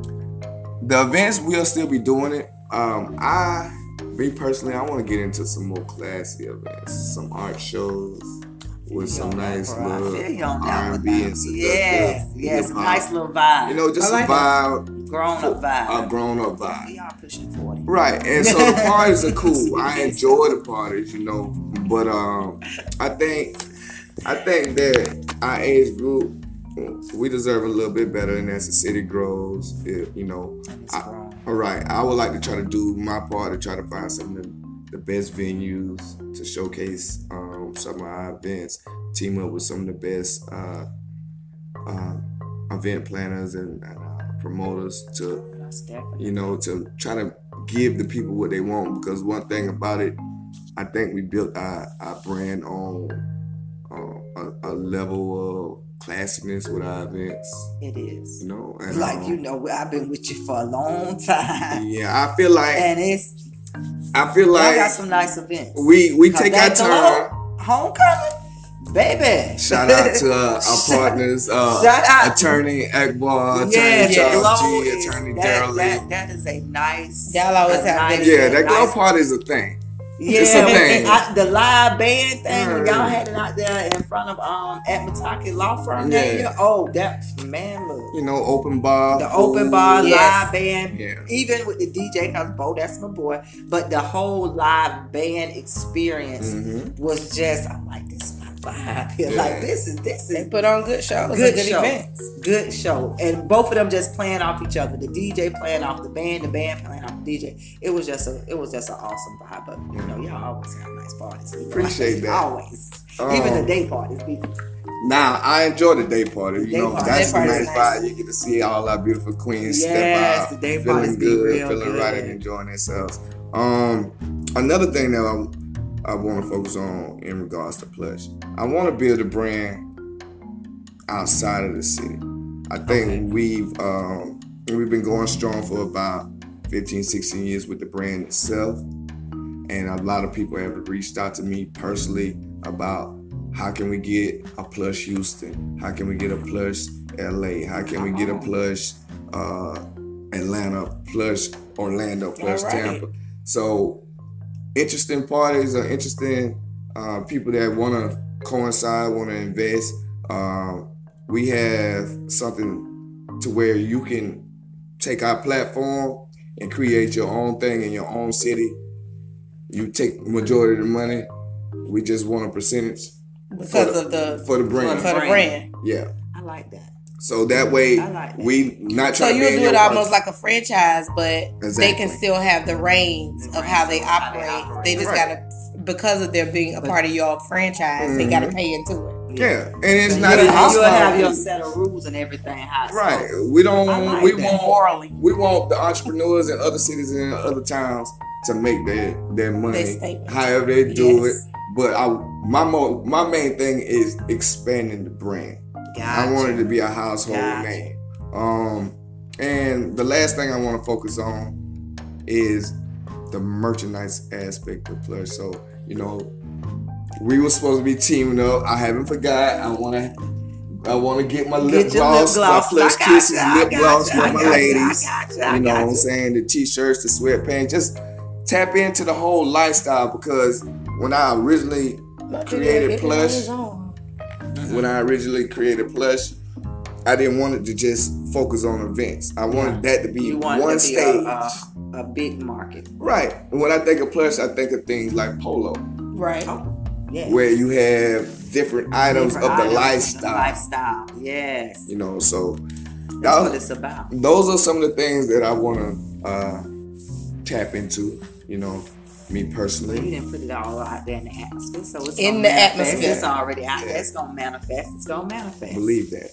the events we'll still be doing it. Um, I, me personally, I want to get into some more classy events, some art shows with some Feel nice that, bro. I little feel you on that R and one B now. and some Yes, good- good yes, hip-hop. nice little vibe. You know, just I like a vibe, grown up vibe. a grown up We vibe. are pushing forty. Right, and so the parties are cool. I enjoy the parties, you know, but um, I think, I think that our age group, we deserve a little bit better, and as the city grows, it, you know, It's I, grown. all right. I would like to try to do my part to try to find some of the, the best venues to showcase um, some of our events, team up with some of the best uh, uh, event planners and, and uh, promoters to, That's definitely. you know, to try to give the people what they want. Because one thing about it, I think we built our, our brand on uh, a, a level of classiness with our events, It is. you know. And, Like, um, you know, I've been with you for a long time. yeah, I feel like And it's, I feel y'all like got some nice events. we we Cause take our that turn. Glow Homecoming, baby. Shout out to uh, our partners, uh, Shout out. attorney Ekbar, attorney Yeah, Charles Glow G, is- attorney that, Daryl that, Lee. that is a nice. Y'all always a have nice, good- Yeah, that glow nice- party is a thing. Yeah, It's a thing. I, the live band thing when y'all Mm. had it out there in front of um at Mataki Law Firm. Yeah. that year. Oh, that man, look. You know, open bar. The food. open bar, Yes. live band, Yeah. even with the D J, cause Bo, that's my boy. But the whole live band experience Mhm. was just, I'm like, this is my vibe here. Yeah. Like this is this They is put on good shows, good, and good show, events. good show, and both of them just playing off each other. The D J playing off the band, the band playing off the D J. It was just a, it was just an awesome vibe. But you know, y'all always have nice parties. You know, Appreciate that. Always, even the Um, day parties. Be, Now, I enjoy the day party. You The day know, party. that's Day a party nice is nice. vibe. You get to see all our beautiful queens Yes, step out, the day parties feeling be good, real feeling good. right, and enjoying themselves. Um, another thing that I, I want to focus on in regards to Plush, I want to build a brand outside of the city. I think Okay. we've um, we've been going strong for about fifteen, sixteen years with the brand itself. And a lot of people have reached out to me personally about how can we get a Plush Houston? How can we get a Plush L A? How can we get a Plush uh, Atlanta, Plush Orlando, Plush All right. Tampa? So interesting parties or interesting uh, people that want to coincide, want to invest. Um, we have something to where you can take our platform and create your own thing in your own city. You take majority of the money. We just want a percentage Because the- of the for the brand. for the brand. Yeah. I like that. So that way I like that. we not So trying to you be in do it your almost like a franchise, but they Exactly. can still have the reins of how they How they operate. operate. They just Right. gotta because of their being a part of your franchise, Mhm. they got to pay into it. Yeah, and it's So not you'll, even our you'll have fault. your set of rules and everything. How it's Right. supposed. We don't. I like we that. want. Morally. We want the entrepreneurs in other cities and other towns to make their their money, Their statement. however they do Yes. it. But I, my mo, my main thing is expanding the brand. I want it to be a household Gotcha. name. Um, and the last thing I want to focus on is the merchandise aspect of Plush. So you know, we were supposed to be teaming up. I haven't forgot. I want to. I want to get my lip Get your lip gloss, gloss. my Plush I got Kisses you, I lip got gloss you, for I my got you, I ladies. got you, I You know got what I'm you. saying? The t-shirts, the sweatpants, just tap into the whole lifestyle because when I originally created Plush, when I originally created Plush, I didn't want it to just focus on events. I wanted that to be You want one it to be stage. a, a, a big market. Right. When I think of Plush, I think of things like Polo, Right. Oh, yes. where you have different items Different of the items lifestyle. Lifestyle. Yes. You know, so That's that- what it's about. those are some of the things that I want to uh, tap into. You know, me But you personally. didn't put it all out there in the atmosphere, so it's In gonna the manifest. atmosphere. It's already out there. Yeah. It's gonna manifest. It's gonna manifest. Believe that.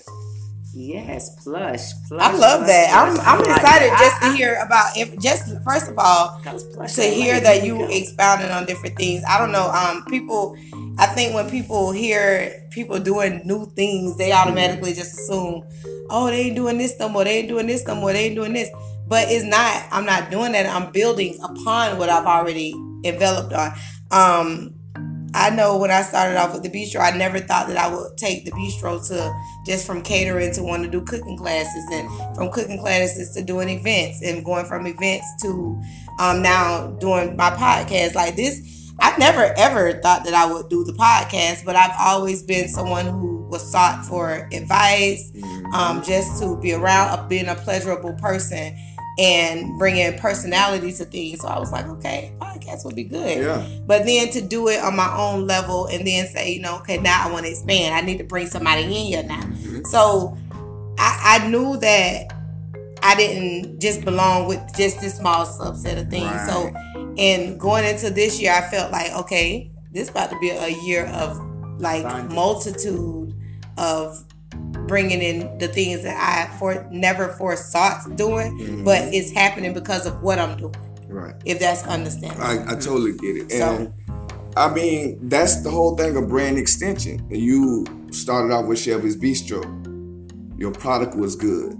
Yes, plush. plush I love plush, that. I'm plush. I'm I like excited that. just I- to hear about if just first of all I- 'cause plush to ain't hear like that it. you Go. expounded on different things. I don't know. Um, people, I think when people hear people doing new things, they automatically just assume, oh, they ain't doing this no more. They ain't doing this no more. They ain't doing this. But it's not. I'm not doing that. I'm building upon what I've already enveloped on. Um, I know when I started off with the bistro, I never thought that I would take the bistro to just from catering to want to do cooking classes, and from cooking classes to doing events, and going from events to um, now doing my podcast like this. I never ever thought that I would do the podcast, but I've always been someone who was sought for advice, um, just to be around, uh, being a pleasurable person and bringing personality to things. So I was like, okay, podcast would be good. Yeah. But then to do it on my own level and then say, you know, okay, now I want to expand. I need to bring somebody in here now. Mhm. So I, I knew that I didn't just belong with just this small subset of things. Right. So, and going into this year, I felt like, okay, this about to be a year of like Abundance. multitude of bringing in the things that I for never foresaw doing, Mhm. but it's happening because of what I'm doing. Right. If that's understandable. I, I totally get it. So- And I mean, that's the whole thing of brand extension. You started off with Shelby's Bistro. Your product was good.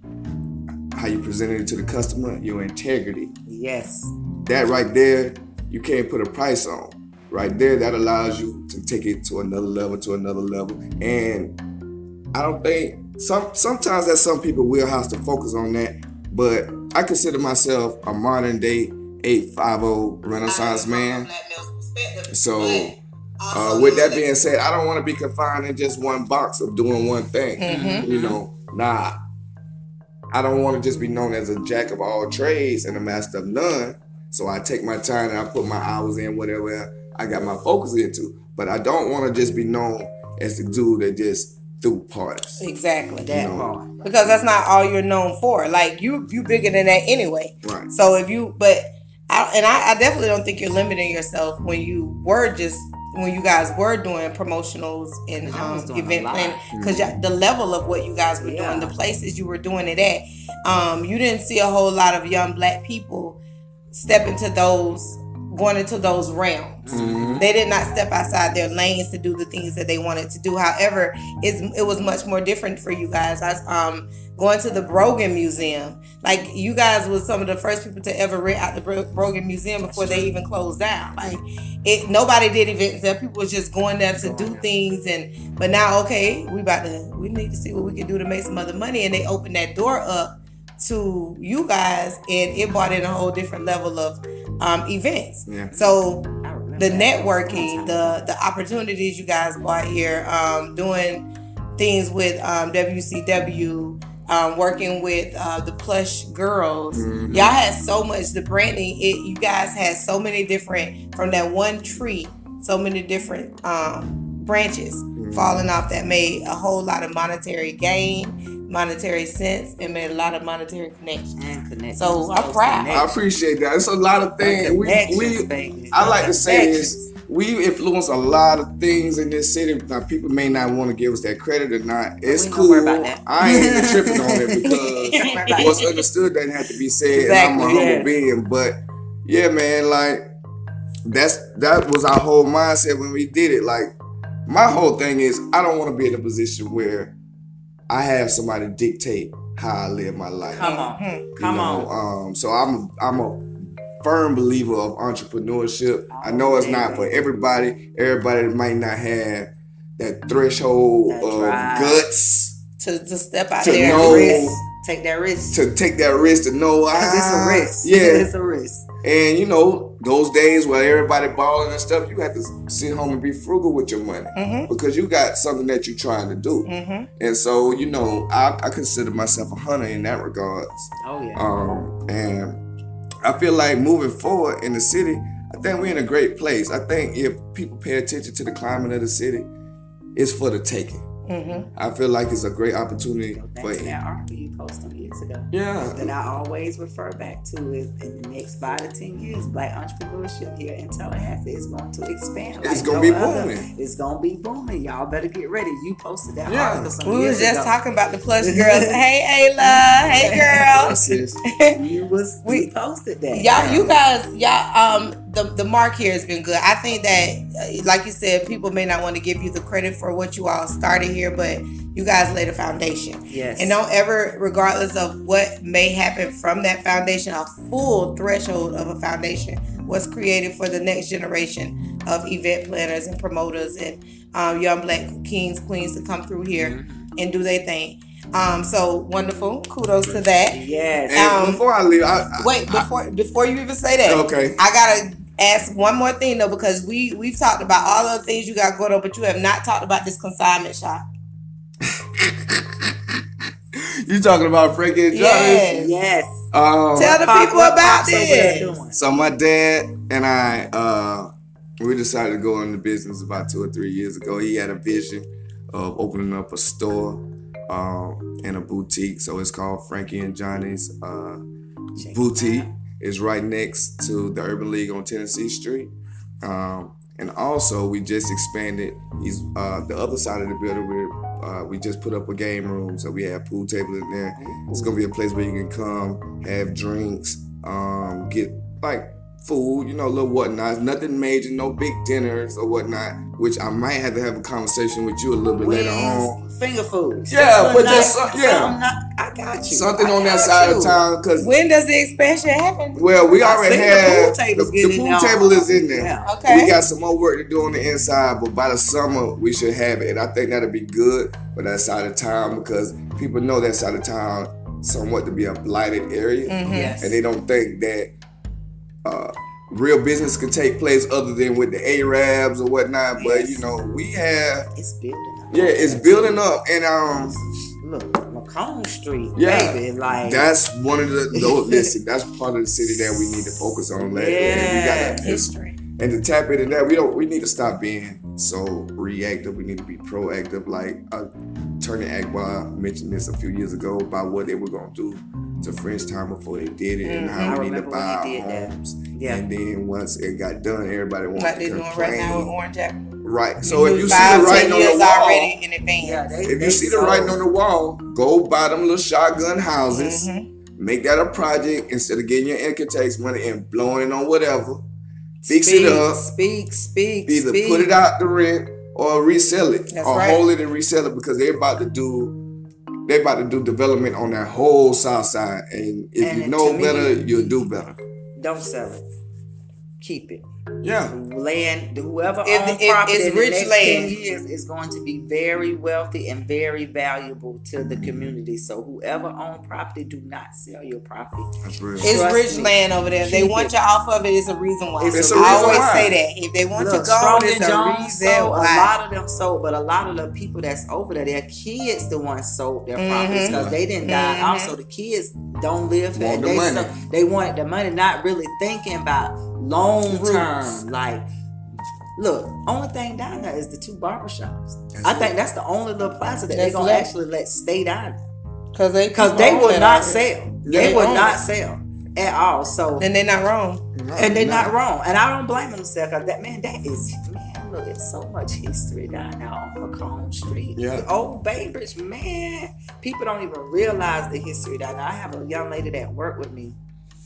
How you presented it to the customer, your integrity. Yes. That right there, you can't put a price on. Right there, that allows you to take it to another level, to another level. And I don't think some sometimes that some people will have to focus on that, but I consider myself a modern day eight fifty Renaissance man. So, uh, with that being said, I don't want to be confined in just one box of doing one thing. Mhm. You know, nah. I don't want to just be known as a jack of all trades and a master of none. So I take my time and I put my hours in whatever I got my focus into. But I don't want to just be known as the dude that just threw parties. Exactly. That You know. part. Because that's not all you're known for. Like you, you bigger than that anyway. Right. So if you, but, I, and I, I definitely don't think you're limiting yourself when you were just when you guys were doing promotionals and I was um, doing a event lot. planning, because the level of what you guys were Yeah. doing, the places you were doing it at, um, you didn't see a whole lot of young black people step into those, going into those realms. Mhm. They did not step outside their lanes to do the things that they wanted to do. However, it's, it was much more different for you guys. I was um, going to the Brogan Museum. Like, you guys was some of the first people to ever rent out the Bro- Brogan Museum before they even closed down. Like, it, nobody did events there. People was just going there to do things. And but now, okay, we about to, we need to see what we can do to make some other money. And they opened that door up to you guys, and it brought in a whole different level of um, events. Yeah. So I remember the that. networking, the the opportunities you guys brought here, um, doing things with um, W C W, um, working with uh, the Plush Girls. Mhm. Y'all had so much, the branding, it, you guys had so many different, from that one tree, so many different um, branches falling off that made a whole lot of monetary gain monetary sense and made a lot of monetary connections. And connect. So I'm proud. I appreciate that. It's a lot of things. We, we, baby. I like to say this. We influence a lot of things in this city. Now, people may not want to give us that credit or not. It's we don't cool. worry about that. I ain't even tripping on it because what's understood doesn't have to be said. Exactly, And I'm a humble yes. being. But yeah, man, like that's that was our whole mindset when we did it. Like my whole thing is I don't want to be in a position where I have somebody dictate how I live my life. Come on. Mhm. Come You know, on. Um, so I'm I'm a firm believer of entrepreneurship. I know it's not for everybody. Everybody might not have that threshold That of drive. guts To, to step out To there know- and risk. Take that risk. to take that risk to know Because it's ah, a risk. Yeah, It's a risk. and you know those days where everybody balling and stuff, you have to sit home and be frugal with your money Mm-hmm. because you got something that you're trying to do. Mm-hmm. And so you know, I, I consider myself a hunter in that regards. Oh yeah. Um, and I feel like moving forward in the city, I think we're in a great place. I think if people pay attention to the climate of the city, it's for the taking. Mm-hmm. I feel like it's a great opportunity Go back for to that article you posted years ago. yeah. That I always refer back to is in the next five to ten years, black entrepreneurship here in Tallahassee is going to expand. It's like gonna no be other. booming. It's gonna be booming. Y'all better get ready. You posted that Yeah. article some We years was just ago. talking about the plush girls. Hey, Ayla. Hey, girl. Sis. You was We- we posted that. Y'all, you guys, y'all, um, the the mark here has been good. I think that, uh, like you said, people may not want to give you the credit for what you all started here, but you guys laid a foundation. Yes. And don't ever, regardless of what may happen from that foundation, a full threshold of a foundation was created for the next generation of event planners and promoters and um, young black kings, queens to come through here Mm-hmm. and do their thing. Um, so wonderful. Kudos to that. Yes. And Um, before I leave, I, I, Wait, before before you even say that, Okay. I gotta ask one more thing though, because we we've talked about all of the things you got going on, but you have not talked about this consignment shop. you talking about Frankie and Johnny? Yes. Yes. Um, Tell the Pop- people what about Pop's over there this. doing? So my dad and I, uh, we decided to go into business about two or three years ago. He had a vision of opening up a store um, and a boutique. So it's called Frankie and Johnny's uh, Check it Boutique. out. It's right next to the Urban League on Tennessee Street. Um, and also we just expanded. He's uh, the other side of the building. We uh, we just put up a game room, so we have pool tables in there. It's gonna be a place where you can come, have drinks, um, get like food, you know, little whatnot. Nothing major, no big dinners or whatnot. Which I might have to have a conversation with you a little bit later on. Wings, finger foods. Yeah, but just Nice- some- yeah. something not- I got you. Something I on that got side you. of town, cause When does the expansion happen? well, we I already seen the have pool table's the, getting the in pool there. table is in there. Yeah. Okay. We got some more work to do on the inside, but by the summer we should have it, and I think that'll be good for that side of town because people know that side of town somewhat to be a blighted area, Mhm. Yes. and they don't think that uh, real business can take place other than with the Arabs or whatnot. But Yes. you know, we have It's building up. yeah, it's building up, and um, Look, Macomb Street, Yeah. baby, like that's one of the those, listen. That's part of the city that we need to focus on. Like, and we gotta History. And to tap into that, we don't. We need to stop being so reactive. We need to be proactive. Like uh, Attorney Agba mentioned this a few years ago about what they were gonna do to Frenchtown before they did it, and Mhm. how I we need to remember buy when he our did that. homes. Yeah. And then once it got done, everybody wanted Like to they're doing complain. right now with Orange Avenue. Right. So if you see Five, the ten writing on years the wall, already in advance. yeah, they, if they you see the sold. writing on the wall, go buy them little shotgun houses. Mhm. Make that a project instead of getting your income tax money and blowing it on whatever. Fix speak, it up. Speak, speak, Either speak. put it out the rent or resell it, That's or right. hold it and resell it because they're about to do they're about to do development on that whole south side. And if And you to know me- better, you'll do better. Don't sell it. Keep it. Yeah. Land, whoever If- owns if property it's in the rich next land. ten years is going to be very wealthy and very valuable to the community. So whoever owns property, do not sell your property. That's real. It's Trust rich me. land over there. If they Keep want it. you off of it, it's a reason why. It's a I reason always why. say that. If they want Look, you gone, Strong it's and a Jones reason sold, a why. lot of them sold, but a lot of the people that's over there, their kids the ones sold their properties because they didn't die. Mhm. Also, the kids don't live Want the they money. so- they wanted the money, not really thinking about long Roots. term. Like, look, only thing down there is the two barbershops. That's I it. think that's the only little plaza that they're That's gonna left. actually let stay down there. Cause they because they own will that not already. sell. Yeah, They they will own not it. sell at all. So Then they're not wrong. No, and they're no. not wrong. And I don't blame them themselves because that man, that is man, look, it's so much history down there on Macomb Street. Yeah. Old Bainbridge, man. People don't even realize the history down there. I have a young lady that worked with me,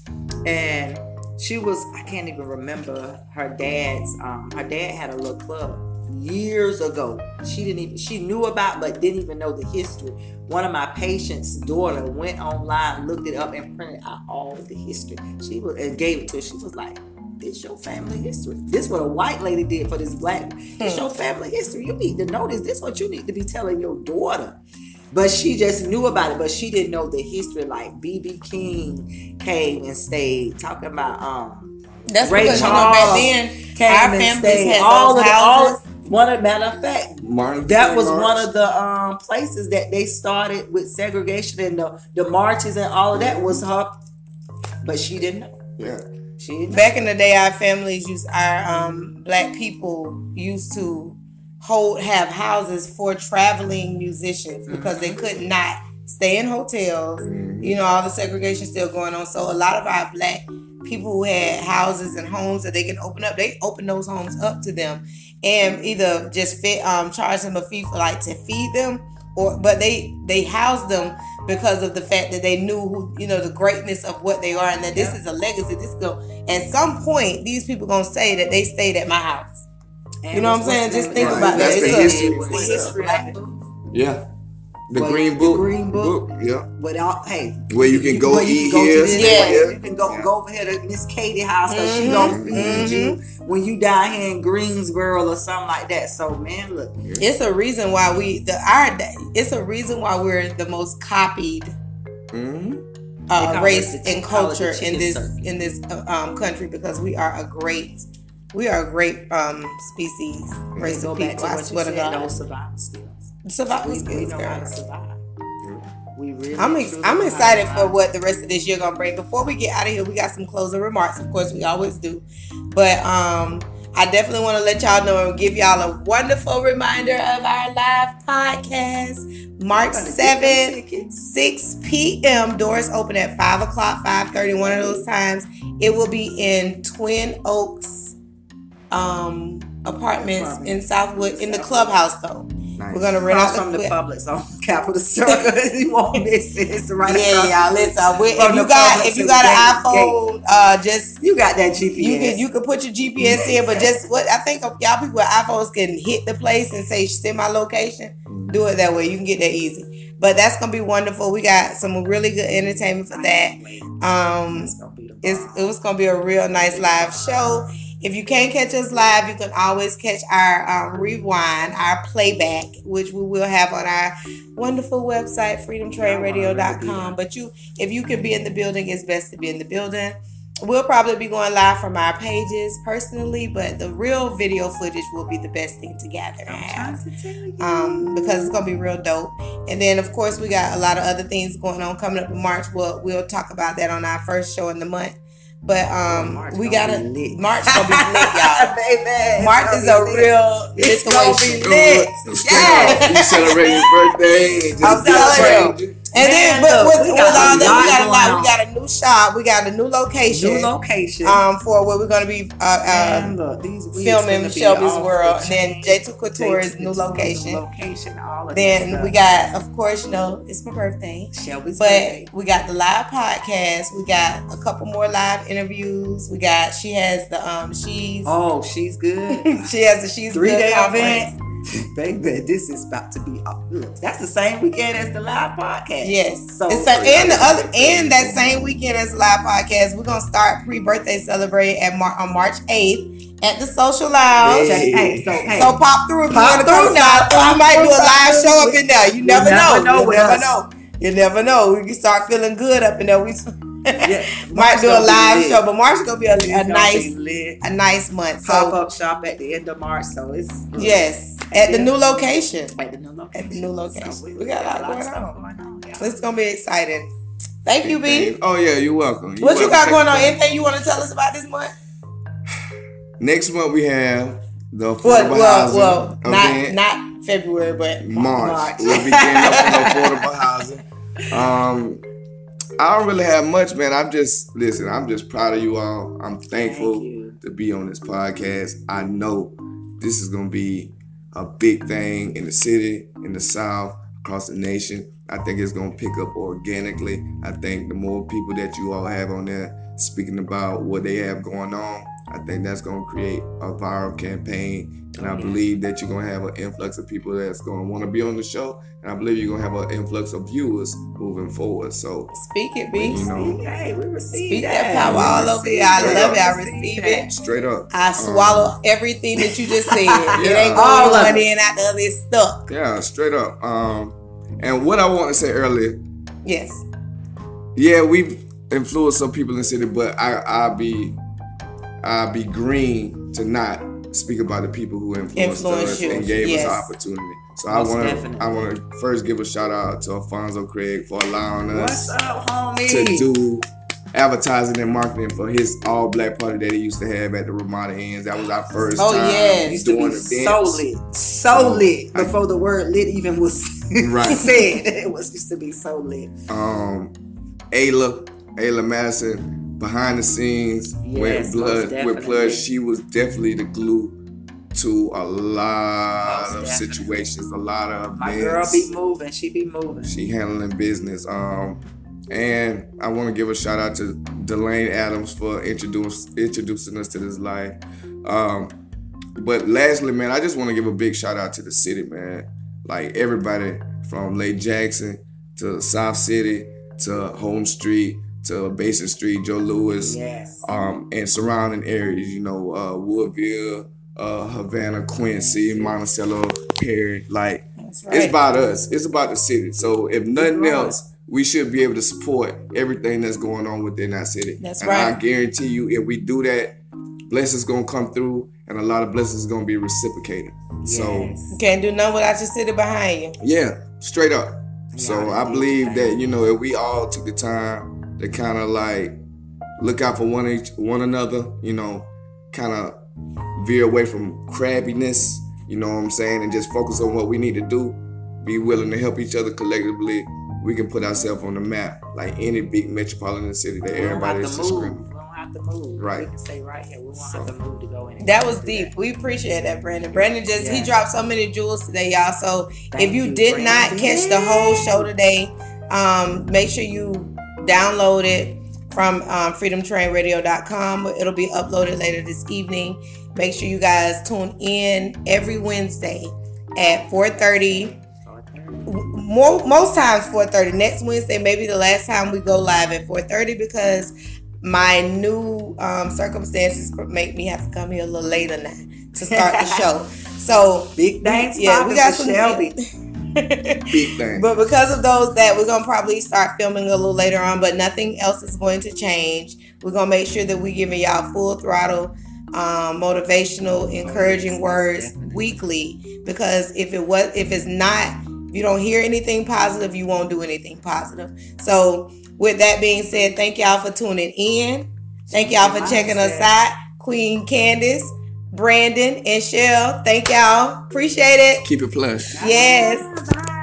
and she was, I can't even remember her dad's, um, her dad had a little club years ago. She didn't even, she knew about, but didn't even know the history. One of my patients' daughter went online, looked it up, and printed out all of the history. She was, and gave it to her. She was like, this your family history. This what a white lady did for this black. This your family history. You need to know this. This what you need to be telling your daughter. But she just knew about it, but she didn't know the history. Like B B King came and stayed talking about um That's Ray because you know Charles back then came our and families stayed. had all those of the, all houses. one of matter of fact, Martin that Luther was King one March. of the um places that they started with segregation and the, the marches and all of that was her, but she didn't know. Yeah. She didn't know. Back in the day, our families used our um, black people used to hold have houses for traveling musicians because they could not stay in hotels. You know, all the segregation still going on. So a lot of our black people who had houses and homes that they can open up, they open those homes up to them and either just fit um charge them a fee for like to feed them, or but they they housed them because of the fact that they knew who, you know, the greatness of what they are and that this is a legacy. This go at some point these people gonna say that they stayed at my house. And You know what I'm what's- saying? Just think Right. about That's that. the It's a- history. it's the history of it. Yeah. The Well, Green the Book. Green Book. Yeah. Without, hey, Where you can go where you eat can go here, to this stay Yeah. place. here. You can go Yeah. go over here to Miss Katie house because she Mhm. gonna feed Mhm. you when you down here in Greensboro or something like that. So man, look, It's a reason why we the our it's a reason why we're the most copied Mm-hmm. They uh, call race it the- and call it the culture in chicken this circuit. in this uh, um, country because we are a great we are a great um, species race go of back people. to I what you swear to said, God, those survival skills. survival We, we skills, know how to girl. survive. We really. I'm ex- truly I'm know how to excited for survive. what the rest of this year gonna bring. Before we get out of here, we got some closing remarks. Of course, we always do, but um, I definitely want to let y'all know and give y'all a wonderful reminder of our live podcast, March Gonna get them seventh, tickets. six p.m. Doors open at five o'clock, five thirty. One of those times. It will be in Twin Oaks um, apartments Apartment. in Southwood in the clubhouse though. Nice. We're gonna rent Across out from the, the Publix on Capitol Circle. You won't miss it. It's right yeah, across. y'all. Listen, we- from if you the got Publix if you to got the an gate- iPhone, uh, just You got that G P S. you can you can put your G P S in, but just what I think of y'all people with iPhones can hit the place and say send my location. Do it that way. You can get that easy. But that's gonna be wonderful. We got some really good entertainment for that. Um, It's gonna be the it's bomb. it was gonna be a real nice live show. If you can't catch us live, you can always catch our um, rewind, our playback, which we will have on our wonderful website, freedom train radio dot com. But you, if you can be in the building, it's best to be in the building. We'll probably be going live from our pages personally, but the real video footage will be the best thing to gather and have. Um, because it's gonna be real dope. And then of course we got a lot of other things going on coming up in March. We'll we'll talk about that on our first show in the month. But um, March we gonna gotta be lit. March gonna be lit, y'all. Baby, March it's is gonna a be lit. real It's gonna situation. be lit. Yes. You celebrate your birthday. and just I'm telling celebrate you. you. And then Man, with, look, with, we with got all a that, lot we got a lot. going We got a new shop. We got a new location. New location. Um, for where we're gonna be uh, Man, uh, look, these weeks filming gonna be Shelby's off World, the and then chain. J two Couture is J two new Couture, location. Location, all of that Then stuff. we got, of course, you know, it's my birthday. Shelby's But birthday. we got the live podcast. We got a couple more live interviews. We got she has the um she's Oh, she's good. she has the she's Three good day conference. event. Baby, this is about to be up. Look, that's the same weekend as the live podcast. Yes. So It's the, and the other and that same weekend as the live podcast, we're gonna start pre-birthday celebrate at Mar- on March eighth at the Social Lounge. Hey, hey, so hey, So pop through if you Pop want to come through now. stop through. We Pop might through, do a pop live through. show up in there. You never, never know. know You with never us. know. You never know. We can start feeling good up in there. We yeah, might March do a gonna be live lit. show, but March is gonna be a, It's a gonna nice be lit. a nice month. Pop So up shop at the end of March. So it's yes, at the new location. at the new location. At the new location. So We got a lot of going stuff on. going on. Yeah. It's gonna be exciting. Thank you, B. Oh yeah, you're welcome. You're What you welcome. got going on? Anything you want to tell us about this month? Next month we have the Well, affordable well, housing well, not event. not February, but March. March. We'll be getting up on affordable housing. Um, I don't really have much, man. I'm just listen. I'm just proud of you all. I'm thankful Thank you. to be on this podcast. I know this is gonna be a big thing in the city, in the South, across the nation. I think it's gonna pick up organically. I think the more people that you all have on there speaking about what they have going on, I think that's gonna create a viral campaign. And I believe that you're gonna have an influx of people that's gonna want to be on the show, and I believe you're gonna have an influx of viewers moving forward. So, Speak it, B. you know, Hey, we receive Speak that. that power We all over receive you. I that. love it. I We receive that. it. straight up, I swallow everything that you just said. It ain't All going of one it. in out the other. It's stuck. yeah, straight up. Um, and what I want to say earlier, Yes. yeah, we've influenced some people in the city, but I, I'll be, I'll be green to not speak about the people who influenced Influence us you, and gave yes. us an opportunity. So Most I want definitely. to, I want to first give a shout out to Alfonso Craig for allowing us What's up, homie? to do advertising and marketing for his all black party that he used to have at the Ramada Inns. That was our first Oh, time yes. Used to doing be events. so lit, so lit I- before the word lit even was Right. said. It was used to be so lit. Um, Ayla, Ayla Madison, behind the scenes Yes, with blood, most with definitely. blood, she was definitely the glue to a lot Most of definitely. situations, a lot of My events. girl be moving. She be moving. She handling business. Um, and I want to give a shout out to Delane Adams for introduce, introducing us to this life. Um, but lastly, man, I just want to give a big shout out to the city, man. Like everybody from Lake Jackson to South City to Home Street to Basin Street, Joe Louis, Yes. um, and surrounding areas, you know, uh, Woodville, uh, Havana, Quincy, Monticello, Perry. Like, That's it's right. about us. It's about the city. So if nothing growing. else, we should be able to support everything that's going on within that city. That's and right. I guarantee you, if we do that, blessings gonna come through, and a lot of blessings gonna be reciprocated. So Yes. You can't do nothing without your city behind you. yeah, straight up. So Yeah, I believe that, you know, if we all took the time to kind of like look out for one each, one another, you know, kind of veer away from crabbiness, you know what I'm saying, and just focus on what we need to do, be willing to help each other collectively, we can put ourselves on the map like any big metropolitan city that We don't everybody have is to just move. screaming. We don't have to move. Right. We can stay right here. We won't So- have to move to go in. That was deep. We appreciate that, Brandon. Brandon just he Yeah. dropped so many jewels today, y'all. So Thank if you, you, did not Brandon. catch the whole show today, um, make sure you download it from um, freedom train radio dot com. It'll be uploaded later this evening. Make sure you guys tune in every Wednesday at four thirty. More, most times four thirty. Next Wednesday, maybe the last time we go live at four thirty because my new um, circumstances make me have to come here a little later now to start the show. So Big things yeah, we popping got for some Shelby. Big thing. But because of those that we're gonna probably start filming a little later on, but nothing else is going to change. We're gonna make sure that we're giving y'all full throttle um, motivational, encouraging words weekly. Because if it was, if it's not, if you don't hear anything positive, you won't do anything positive. So with that being said, thank y'all for tuning in. Thank y'all for checking us out. Queen Candace, Brandon, and Shell. Thank y'all. Appreciate it. Keep it plush. Yes. Bye.